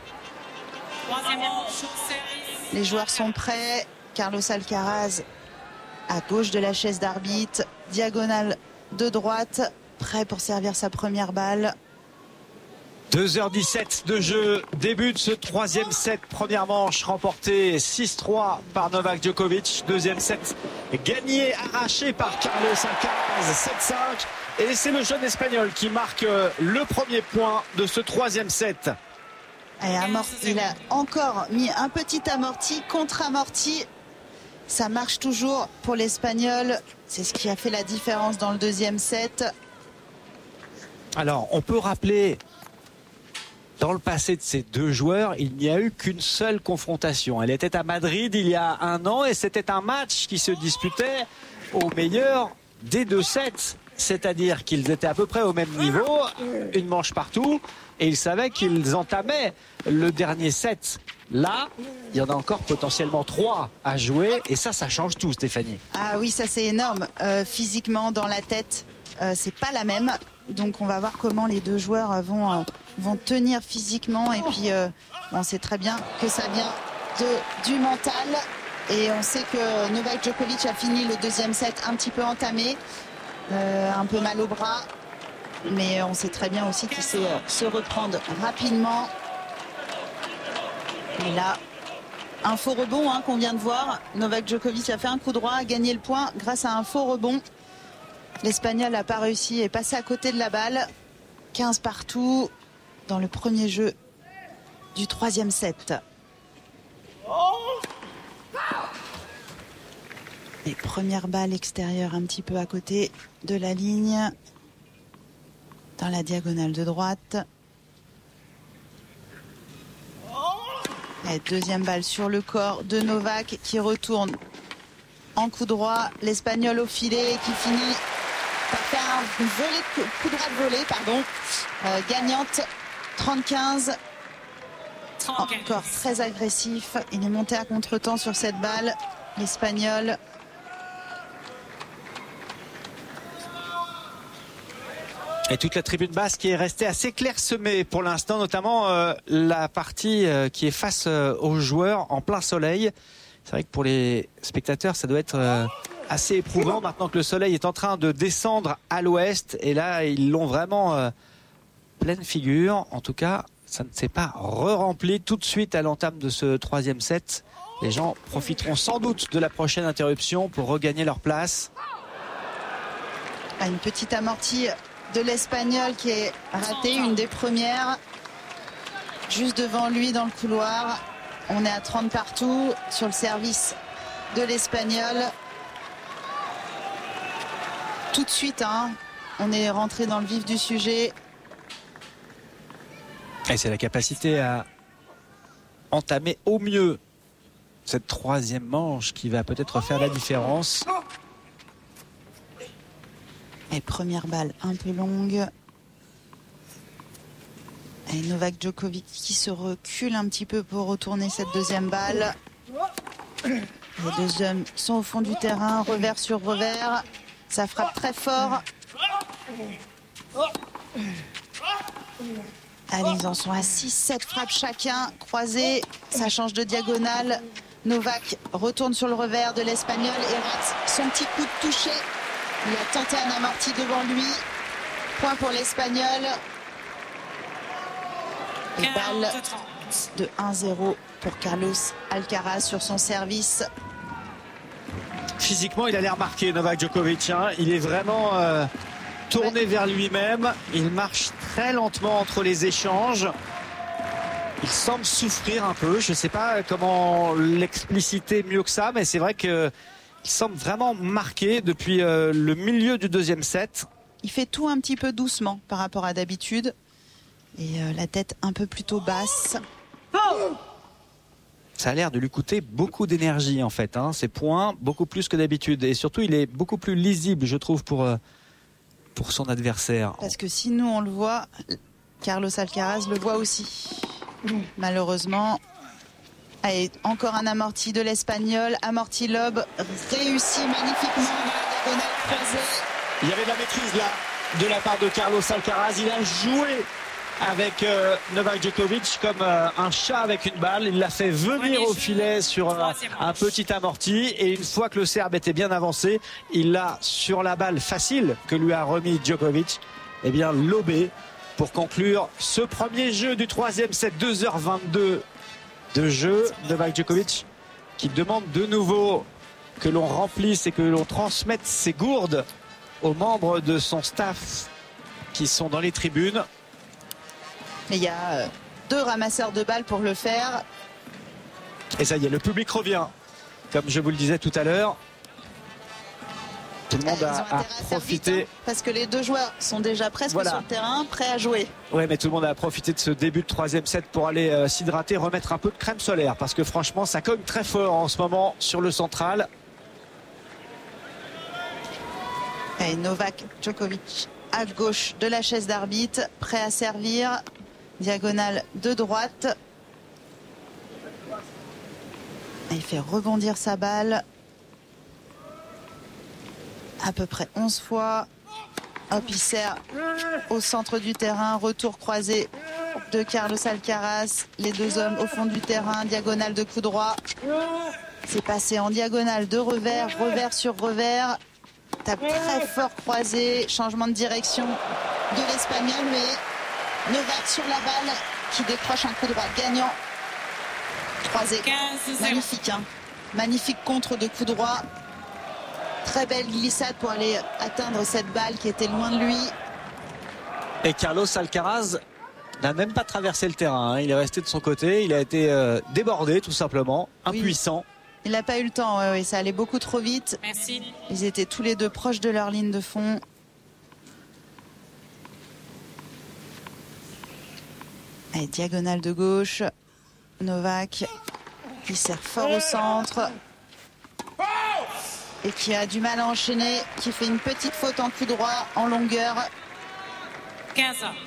Les joueurs sont prêts. Carlos Alcaraz à gauche de la chaise d'arbitre, diagonale de droite, prêt pour servir sa première balle. deux heures dix-sept de jeu, début de ce troisième set, première manche remportée six trois par Novak Djokovic, deuxième set gagné, arraché par Carlos Alcaraz, sept cinq, et c'est le jeune espagnol qui marque le premier point de ce troisième set. Et amorti, il a encore mis un petit amorti, contre-amorti. Ça marche toujours pour l'Espagnol. C'est ce qui a fait la différence dans le deuxième set. Alors, on peut rappeler, dans le passé de ces deux joueurs, il n'y a eu qu'une seule confrontation. Elle était à Madrid il y a un an et c'était un match qui se disputait au meilleur des deux sets. C'est-à-dire qu'ils étaient à peu près au même niveau, une manche partout, et ils savaient qu'ils entamaient le dernier set. Là, il y en a encore potentiellement trois à jouer, et ça, ça change tout, Stéphanie. Ah oui, ça c'est énorme. Euh, physiquement, dans la tête, euh, c'est pas la même. Donc on va voir comment les deux joueurs vont, euh, vont tenir physiquement. Et puis, euh, on sait très bien que ça vient de, du mental. Et on sait que Novak Djokovic a fini le deuxième set un petit peu entamé. Euh, un peu mal au bras, mais on sait très bien aussi qu'il sait euh, se reprendre rapidement. Et là, un faux rebond hein, qu'on vient de voir. Novak Djokovic a fait un coup droit, a gagné le point grâce à un faux rebond. L'Espagnol n'a pas réussi et est passé à côté de la balle. quinze partout dans le premier jeu du troisième set. Et première balle extérieure un petit peu à côté de la ligne, dans la diagonale de droite. Et deuxième balle sur le corps de Novak qui retourne en coup droit. L'Espagnol au filet qui finit par faire un volée, coup droit de volée, pardon, euh, gagnante trente quinze. Encore très agressif. Il est monté à contre-temps sur cette balle, l'Espagnol. Et toute la tribune basse qui est restée assez clairsemée pour l'instant, notamment euh, la partie euh, qui est face euh, aux joueurs en plein soleil. C'est vrai que pour les spectateurs, ça doit être euh, assez éprouvant maintenant que le soleil est en train de descendre à l'ouest. Et là, ils l'ont vraiment euh, pleine figure. En tout cas, ça ne s'est pas re-rempli tout de suite à l'entame de ce troisième set. Les gens profiteront sans doute de la prochaine interruption pour regagner leur place. Ah, une petite amortie de l'Espagnol qui est raté, une des premières, juste devant lui dans le couloir. On est à trente partout sur le service de l'Espagnol. Tout de suite, hein, on est rentré dans le vif du sujet. Et c'est la capacité à entamer au mieux cette troisième manche qui va peut-être faire la différence. Et première balle un peu longue. Et Novak Djokovic qui se recule un petit peu pour retourner cette deuxième balle. Les deux hommes sont au fond du terrain, revers sur revers. Ça frappe très fort. Allez, ils en sont à six sept frappes chacun. Croisées, ça change de diagonale. Novak retourne sur le revers de l'Espagnol et rate son petit coup de toucher. Il a tenté un amorti devant lui. Point pour l'Espagnol. Et balle de un zéro pour Carlos Alcaraz sur son service. Physiquement, il a l'air marqué, Novak Djokovic. Hein. Il est vraiment euh, tourné ouais. vers lui-même. Il marche très lentement entre les échanges. Il semble souffrir un peu. Je ne sais pas comment l'expliciter mieux que ça, mais c'est vrai que il semble vraiment marqué depuis euh, le milieu du deuxième set. Il fait tout un petit peu doucement par rapport à d'habitude. Et euh, la tête un peu plutôt basse. Ça a l'air de lui coûter beaucoup d'énergie en fait. Hein. Ces points, beaucoup plus que d'habitude. Et surtout, il est beaucoup plus lisible, je trouve, pour, euh, pour son adversaire. Parce que si nous, on le voit, Carlos Alcaraz le voit aussi. Malheureusement... Allez, encore un amorti de l'Espagnol. Amorti lob réussi magnifiquement dans la diagonale croisée. Il y avait de la maîtrise là de la part de Carlos Alcaraz. Il a joué avec euh, Novak Djokovic comme euh, un chat avec une balle. Il l'a fait venir au filet sur euh, un petit amorti et une fois que le Serbe était bien avancé, il l'a sur la balle facile que lui a remis Djokovic, et bien lobé pour conclure ce premier jeu du troisième set. Deux heures vingt-deux de jeu. Novak Djokovic qui demande de nouveau que l'on remplisse et que l'on transmette ses gourdes aux membres de son staff qui sont dans les tribunes. Il y a deux ramasseurs de balles pour le faire. Et ça y est, le public revient. Comme je vous le disais tout à l'heure, tout le monde a, a profité. Vite, hein, parce que les deux joueurs sont déjà presque voilà. sur le terrain, prêts à jouer. Oui, mais tout le monde a profité de ce début de troisième set pour aller euh, s'hydrater, remettre un peu de crème solaire. Parce que franchement, ça cogne très fort en ce moment sur le central. Et Novak Djokovic à gauche de la chaise d'arbitre, prêt à servir. Diagonale de droite. Il fait rebondir sa balle. À peu près onze fois. Hop, il sert au centre du terrain. Retour croisé de Carlos Alcaraz. Les deux hommes au fond du terrain. Diagonale de coup droit. C'est passé en diagonale de revers. Revers sur revers. Tape très fort croisé. Changement de direction de l'Espagnol. Mais Novak sur la balle qui décroche un coup droit gagnant. Croisé. Magnifique. Hein. Magnifique contre de coup droit. Très belle glissade pour aller atteindre cette balle qui était loin de lui. Et Carlos Alcaraz n'a même pas traversé le terrain. Hein. Il est resté de son côté. Il a été euh, débordé tout simplement. Impuissant. Oui. Il n'a pas eu le temps. Ouais, ouais, ça allait beaucoup trop vite. Merci. Ils étaient tous les deux proches de leur ligne de fond. Allez, diagonale de gauche. Novak qui sert fort au centre. Et qui a du mal à enchaîner. Qui fait une petite faute en coup droit, en longueur. quinze ans.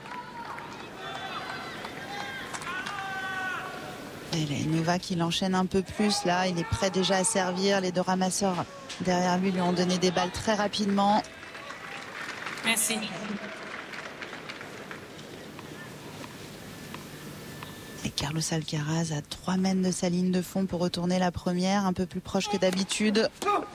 Et là, Novak, il enchaîne un peu plus. Là, il est prêt déjà à servir. Les deux ramasseurs derrière lui lui ont donné des balles très rapidement. Merci. Et Carlos Alcaraz à trois mètres de sa ligne de fond pour retourner la première, un peu plus proche que d'habitude.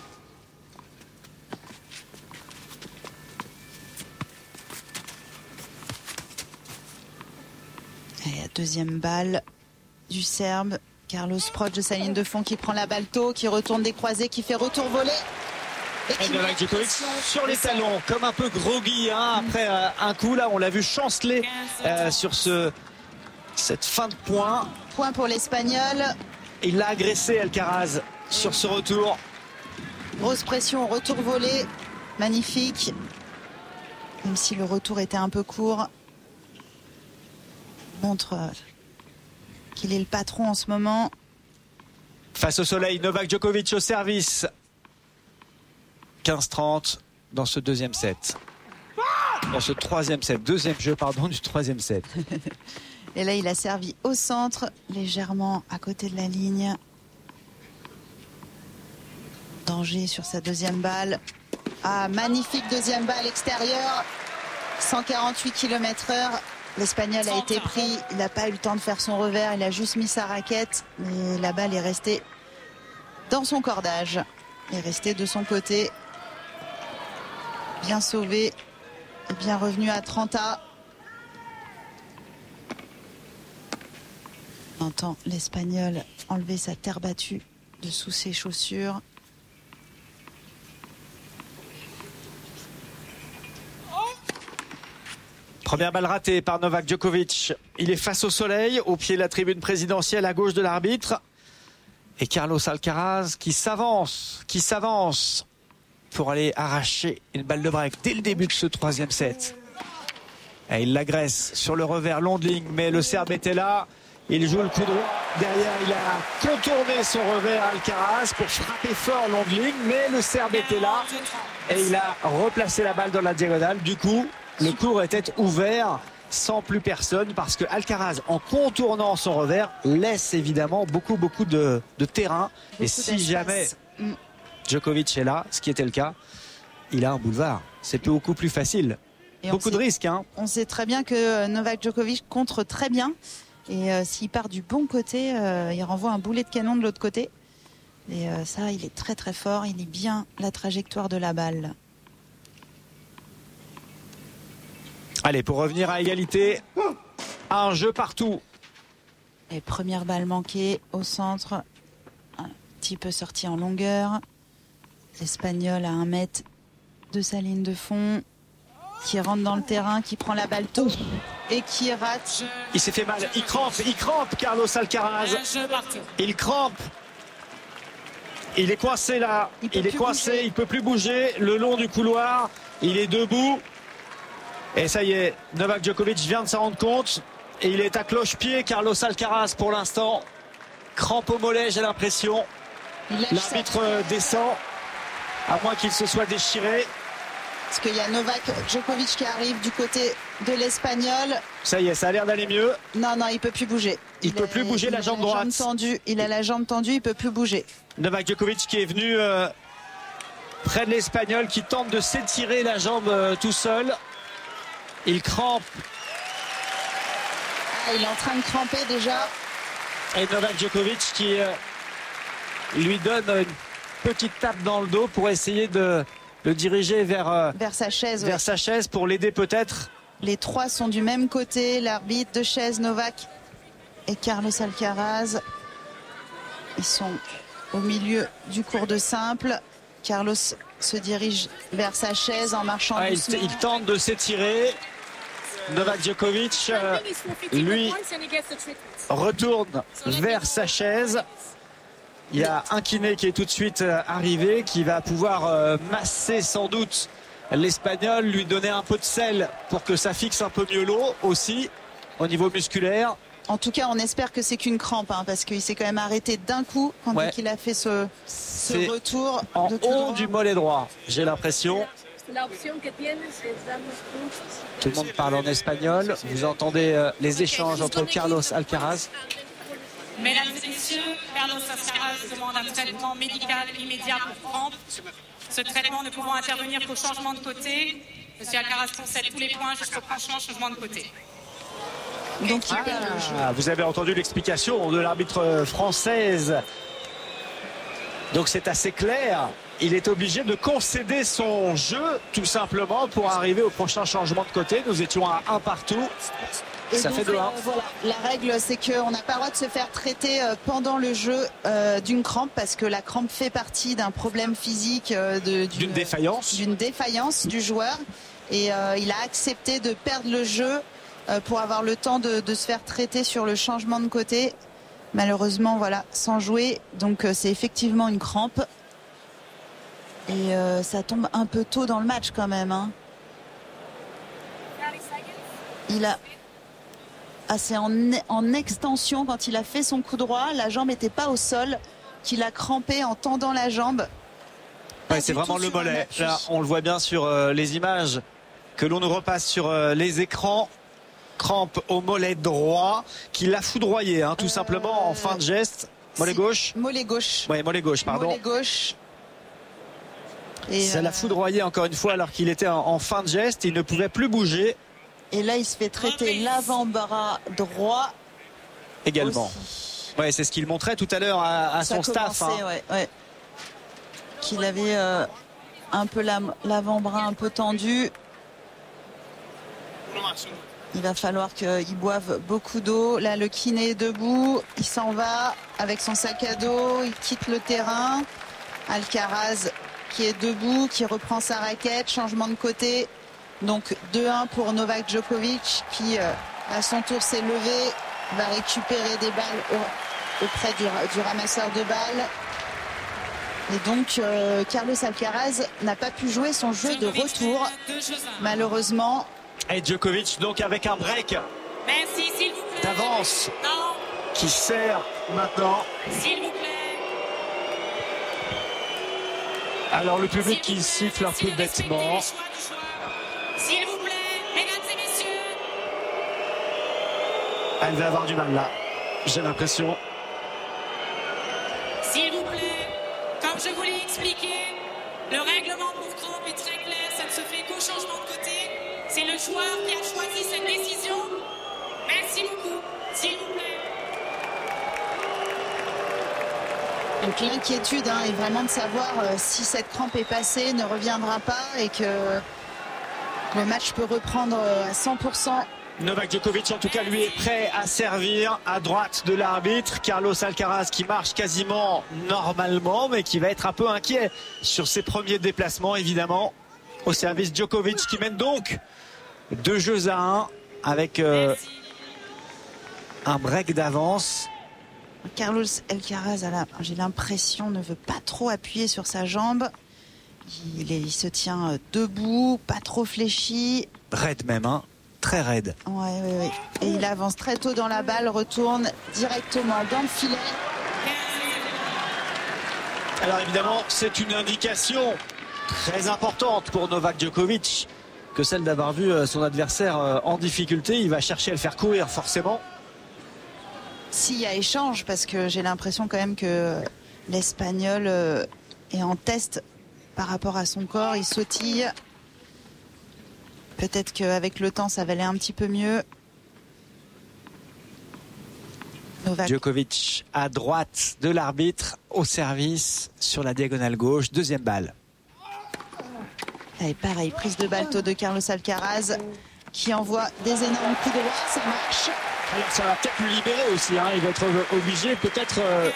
Et la deuxième balle du Serbe. Carlos proche de sa ligne de fond qui prend la balle tôt, qui retourne des croisés, qui fait retour volé. Et Novak Djokovic sur les talons, comme un peu groggy hein, après euh, un coup. Là, on l'a vu chanceler euh, sur ce, cette fin de point. Point pour l'Espagnol. Il l'a agressé, Alcaraz, sur ce retour. Grosse pression, retour volé. Magnifique. Même si le retour était un peu court. Montre qu'il est le patron en ce moment. Face au soleil, Novak Djokovic au service. quinze trente dans ce deuxième set. Dans ce troisième set. Deuxième jeu, pardon, du troisième set. Et là, il a servi au centre, légèrement à côté de la ligne. Danger sur sa deuxième balle. Ah, magnifique deuxième balle extérieure. cent quarante-huit kilomètres heure. L'Espagnol a été pris. Il n'a pas eu le temps de faire son revers. Il a juste mis sa raquette. Mais la balle est restée dans son cordage. Elle est restée de son côté. Bien sauvé. Et bien revenu à trente A. On entend l'Espagnol enlever sa terre battue de sous ses chaussures. Première balle ratée par Novak Djokovic. Il est face au soleil, au pied de la tribune présidentielle à gauche de l'arbitre. Et Carlos Alcaraz qui s'avance, qui s'avance pour aller arracher une balle de break dès le début de ce troisième set. Et il l'agresse sur le revers long de ligne, mais le Serbe était là. Il joue le coup droit. Derrière, il a contourné son revers Alcaraz pour frapper fort long de ligne, mais le Serbe était là. Et il a replacé la balle dans la diagonale. Du coup, le court était ouvert sans plus personne parce que Alcaraz, en contournant son revers, laisse évidemment beaucoup, beaucoup de, de terrain. Beaucoup Et si jamais Djokovic est là, ce qui était le cas, il a un boulevard. C'est beaucoup plus facile Et Beaucoup on de sait, risques. Hein. On sait très bien que Novak Djokovic contre très bien. Et euh, s'il part du bon côté, euh, il renvoie un boulet de canon de l'autre côté. Et euh, ça, il est très très fort. Il lit bien la trajectoire de la balle. Allez, pour revenir à égalité, un jeu partout. Et première balle manquée au centre. Un petit peu sorti en longueur. L'Espagnol à un mètre de sa ligne de fond. Qui rentre dans le terrain, qui prend la balle tôt et qui rate. Il s'est fait mal. Il crampe, il crampe, Carlos Alcaraz. Il crampe. Il est coincé là. Il, il est coincé, bouger. il peut plus bouger le long du couloir. Il est debout. Et ça y est, Novak Djokovic vient de s'en rendre compte. Et il est à cloche-pied, Carlos Alcaraz pour l'instant. Crampe au mollet, j'ai l'impression. L'arbitre descend, à moins qu'il se soit déchiré. Parce qu'il y a Novak Djokovic qui arrive du côté de l'Espagnol. Ça y est, ça a l'air d'aller mieux. Non, non, il peut plus bouger. Il, il peut plus bouger la jambe droite. Tendue. Il a la jambe tendue, il peut plus bouger. Novak Djokovic qui est venu euh, près de l'Espagnol, qui tente de s'étirer la jambe euh, tout seul. Il crampe. Ah, il est en train de cramper déjà. Et Novak Djokovic qui euh, lui donne une petite tape dans le dos pour essayer de le diriger vers, euh, vers sa chaise. Vers ouais. sa chaise pour l'aider peut-être. Les trois sont du même côté. L'arbitre de chaise, Novak et Carlos Alcaraz. Ils sont au milieu du court de simple. Carlos se dirige vers sa chaise en marchant ah, doucement. Il, il tente de s'étirer. Novak Djokovic, euh, lui, retourne vers sa chaise. Il y a un kiné qui est tout de suite arrivé, qui va pouvoir euh, masser sans doute l'Espagnol, lui donner un peu de sel pour que ça fixe un peu mieux l'eau aussi, au niveau musculaire. En tout cas, on espère que c'est qu'une crampe, hein, parce qu'il s'est quand même arrêté d'un coup quand ouais. il a fait ce, ce retour. En de haut droit. du mollet droit, j'ai l'impression. Tout le monde parle en espagnol. Vous entendez euh, les échanges entre Carlos Alcaraz. Mesdames et messieurs, Carlos Alcaraz demande un traitement médical immédiat pour crampe. Ce traitement ne pouvant intervenir qu'au changement de côté. Monsieur Alcaraz concède tous les points jusqu'au prochain changement de côté. Donc, ah, ah, vous avez entendu l'explication de l'arbitre française. Donc c'est assez clair. Il est obligé de concéder son jeu tout simplement pour arriver au prochain changement de côté. Nous étions à un partout. Et ça donc, fait deux un. Euh, voilà. La règle, c'est qu'on n'a pas le droit de se faire traiter euh, pendant le jeu euh, d'une crampe, parce que la crampe fait partie d'un problème physique, euh, de, d'une, d'une défaillance. D'une défaillance du joueur. Et euh, il a accepté de perdre le jeu euh, pour avoir le temps de, de se faire traiter sur le changement de côté. Malheureusement, voilà, sans jouer. Donc euh, c'est effectivement une crampe. Et euh, ça tombe un peu tôt dans le match quand même. Hein. Il a... Ah, c'est en, en extension quand il a fait son coup droit. La jambe n'était pas au sol, qu'il a crampé en tendant la jambe. Ouais, c'est vraiment le mollet. Là, on le voit bien sur euh, les images que l'on nous repasse sur euh, les écrans. Crampe au mollet droit, qui l'a foudroyé, hein, tout euh... simplement en fin de geste. Mollet si. gauche. Mollet gauche. Ouais, mollet gauche, pardon. Mollet gauche. Et ça euh... l'a foudroyé encore une fois alors qu'il était en, en fin de geste. Il ne pouvait plus bouger. Et là, il se fait traiter l'avant-bras droit. Également. Aussi. Ouais, c'est ce qu'il montrait tout à l'heure à, à son staff. Hein. Ouais, ouais. Qu'il avait euh, un peu l'avant-bras un peu tendu. Il va falloir qu'il boive beaucoup d'eau. Là, le kiné est debout. Il s'en va avec son sac à dos. Il quitte le terrain. Alcaraz qui est debout, qui reprend sa raquette. Changement de côté. Donc deux un pour Novak Djokovic qui, euh, à son tour, s'est levé. Va récupérer des balles au, auprès du, du ramasseur de balles. Et donc, euh, Carlos Alcaraz n'a pas pu jouer son jeu de retour, malheureusement. Et Djokovic donc avec un break d'avance qui sert maintenant. S'il vous plaît. Alors le public qui siffle un peu bêtement. S'il vous plaît, mesdames et messieurs. Elle va avoir du mal là, j'ai l'impression. S'il vous plaît, comme je vous l'ai expliqué, le règlement pour crampe est très clair, ça ne se fait qu'au changement de côté. C'est le joueur qui a choisi cette décision. Merci beaucoup, s'il vous plaît. Donc l'inquiétude hein, est vraiment de savoir euh, si cette crampe est passée, ne reviendra pas et que le match peut reprendre euh, à cent pour cent. Novak Djokovic en tout cas lui est prêt à servir à droite de l'arbitre. Carlos Alcaraz qui marche quasiment normalement mais qui va être un peu inquiet sur ses premiers déplacements évidemment. Au service Djokovic qui mène donc deux jeux à un avec euh, un break d'avance. Carlos Alcaraz, j'ai l'impression, ne veut pas trop appuyer sur sa jambe. Il, est, il se tient debout, pas trop fléchi. Raide même, hein. Très raide. Ouais, ouais, ouais. Et il avance très tôt dans la balle, retourne directement dans le filet. Alors évidemment, c'est une indication très importante pour Novak Djokovic que celle d'avoir vu son adversaire en difficulté. Il va chercher à le faire courir forcément. S'il y a échange, parce que j'ai l'impression quand même que l'Espagnol est en test par rapport à son corps, il sautille. Peut-être qu'avec le temps, ça va aller un petit peu mieux. Novak. Djokovic à droite de l'arbitre, au service sur la diagonale gauche. Deuxième balle. Et pareil, prise de balle tôt de Carlos Alcaraz qui envoie des énormes coups de droit, ça marche. Alors ça va peut-être le libérer aussi, hein. Il va être obligé peut-être euh,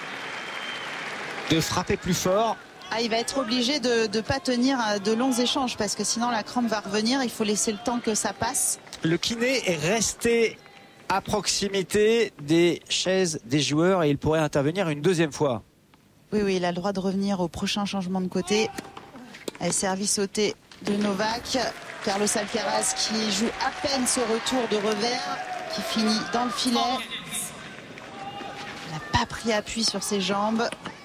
de frapper plus fort. Ah, il va être obligé de ne pas tenir de longs échanges parce que sinon la crampe va revenir, il faut laisser le temps que ça passe. Le kiné est resté à proximité des chaises des joueurs et il pourrait intervenir une deuxième fois. Oui, oui, il a le droit de revenir au prochain changement de côté. Allez, service sauté de Novak. Carlos Alcaraz qui joue à peine ce retour de revers, qui finit dans le filet. Il n'a pas pris appui sur ses jambes.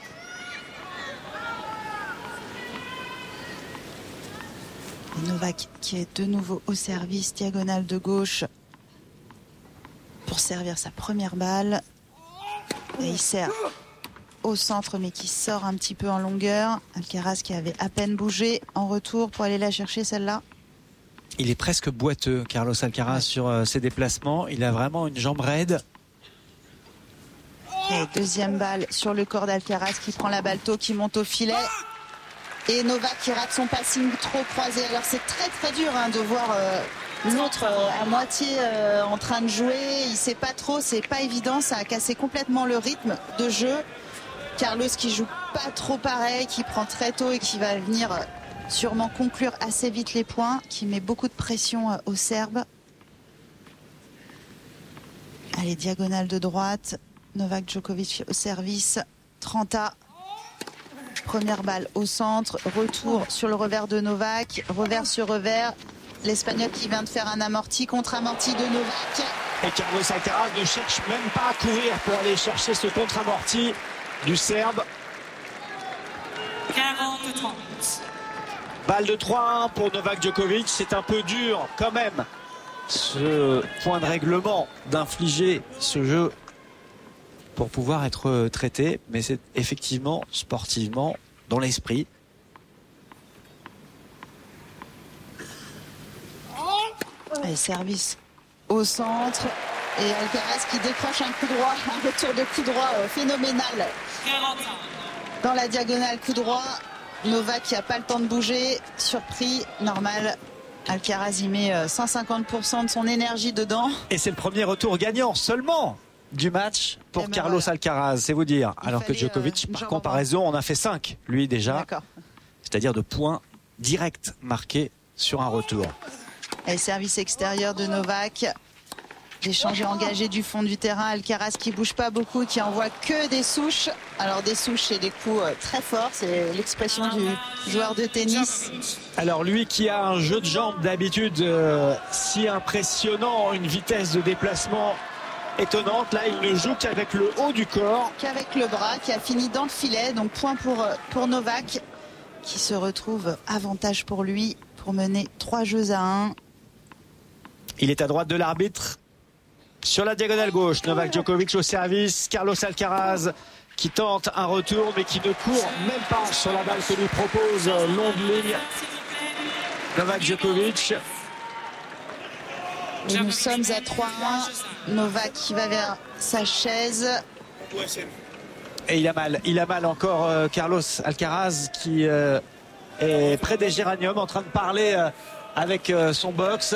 Et Novak qui est de nouveau au service, diagonale de gauche, pour servir sa première balle. Et il sert au centre mais qui sort un petit peu en longueur. Alcaraz qui avait à peine bougé en retour pour aller la chercher celle-là. Il est presque boiteux, Carlos Alcaraz, ouais. sur euh, ses déplacements. Il a vraiment une jambe raide. Et deuxième balle sur le corps d'Alcaraz qui prend la balle tôt, qui monte au filet. Et Novak qui rate son passing trop croisé. Alors c'est très très dur hein, de voir euh, l'autre euh, à moitié euh, en train de jouer. Il sait pas trop, c'est pas évident. Ça a cassé complètement le rythme de jeu. Carlos qui joue pas trop pareil, qui prend très tôt et qui va venir euh, sûrement conclure assez vite les points, qui met beaucoup de pression euh, aux Serbes. Allez, diagonale de droite. Novak Djokovic au service. Trenta. Première balle au centre. Retour sur le revers de Novak. Revers sur revers. L'Espagnol qui vient de faire un amorti. Contre-amorti de Novak. Et Carlos Alcaraz ne cherche même pas à courir pour aller chercher ce contre-amorti du Serbe. quarante trente. Balle de trois à un pour Novak Djokovic. C'est un peu dur quand même, ce point de règlement, d'infliger ce jeu pour pouvoir être traité. Mais c'est effectivement sportivement dans l'esprit. Allez, service au centre. Et Alcaraz qui décroche un coup droit. Un retour de coup droit euh, phénoménal. Dans la diagonale, coup droit. Novak qui n'a pas le temps de bouger. Surpris, normal. Alcaraz y met cent cinquante pour cent de son énergie dedans. Et c'est le premier retour gagnant seulement du match pour ben Carlos voilà. Alcaraz, c'est vous dire. Il Alors que Djokovic, euh, par comparaison, en a fait cinq, lui déjà. C'est-à-dire de points directs marqués sur un retour. Et service extérieur de Novak. L'échange est engagé du fond du terrain. Alcaraz qui bouge pas beaucoup, qui envoie que des souches. Alors des souches et des coups très forts, c'est l'expression du joueur de tennis. Alors lui qui a un jeu de jambes d'habitude euh, si impressionnant, une vitesse de déplacement étonnante, là il ne joue qu'avec le haut du corps. Qu'avec le bras, qui a fini dans le filet. Donc point pour, pour Novak, qui se retrouve avantage pour lui pour mener trois jeux à un. Il est à droite de l'arbitre. Sur la diagonale gauche, Novak Djokovic au service. Carlos Alcaraz qui tente un retour mais qui ne court même pas sur la balle que lui propose longue ligne Novak Djokovic. Et nous sommes à trois un. Novak qui va vers sa chaise. Et il a mal, il a mal encore euh, Carlos Alcaraz qui euh, est près des géraniums en train de parler euh, avec euh, son box.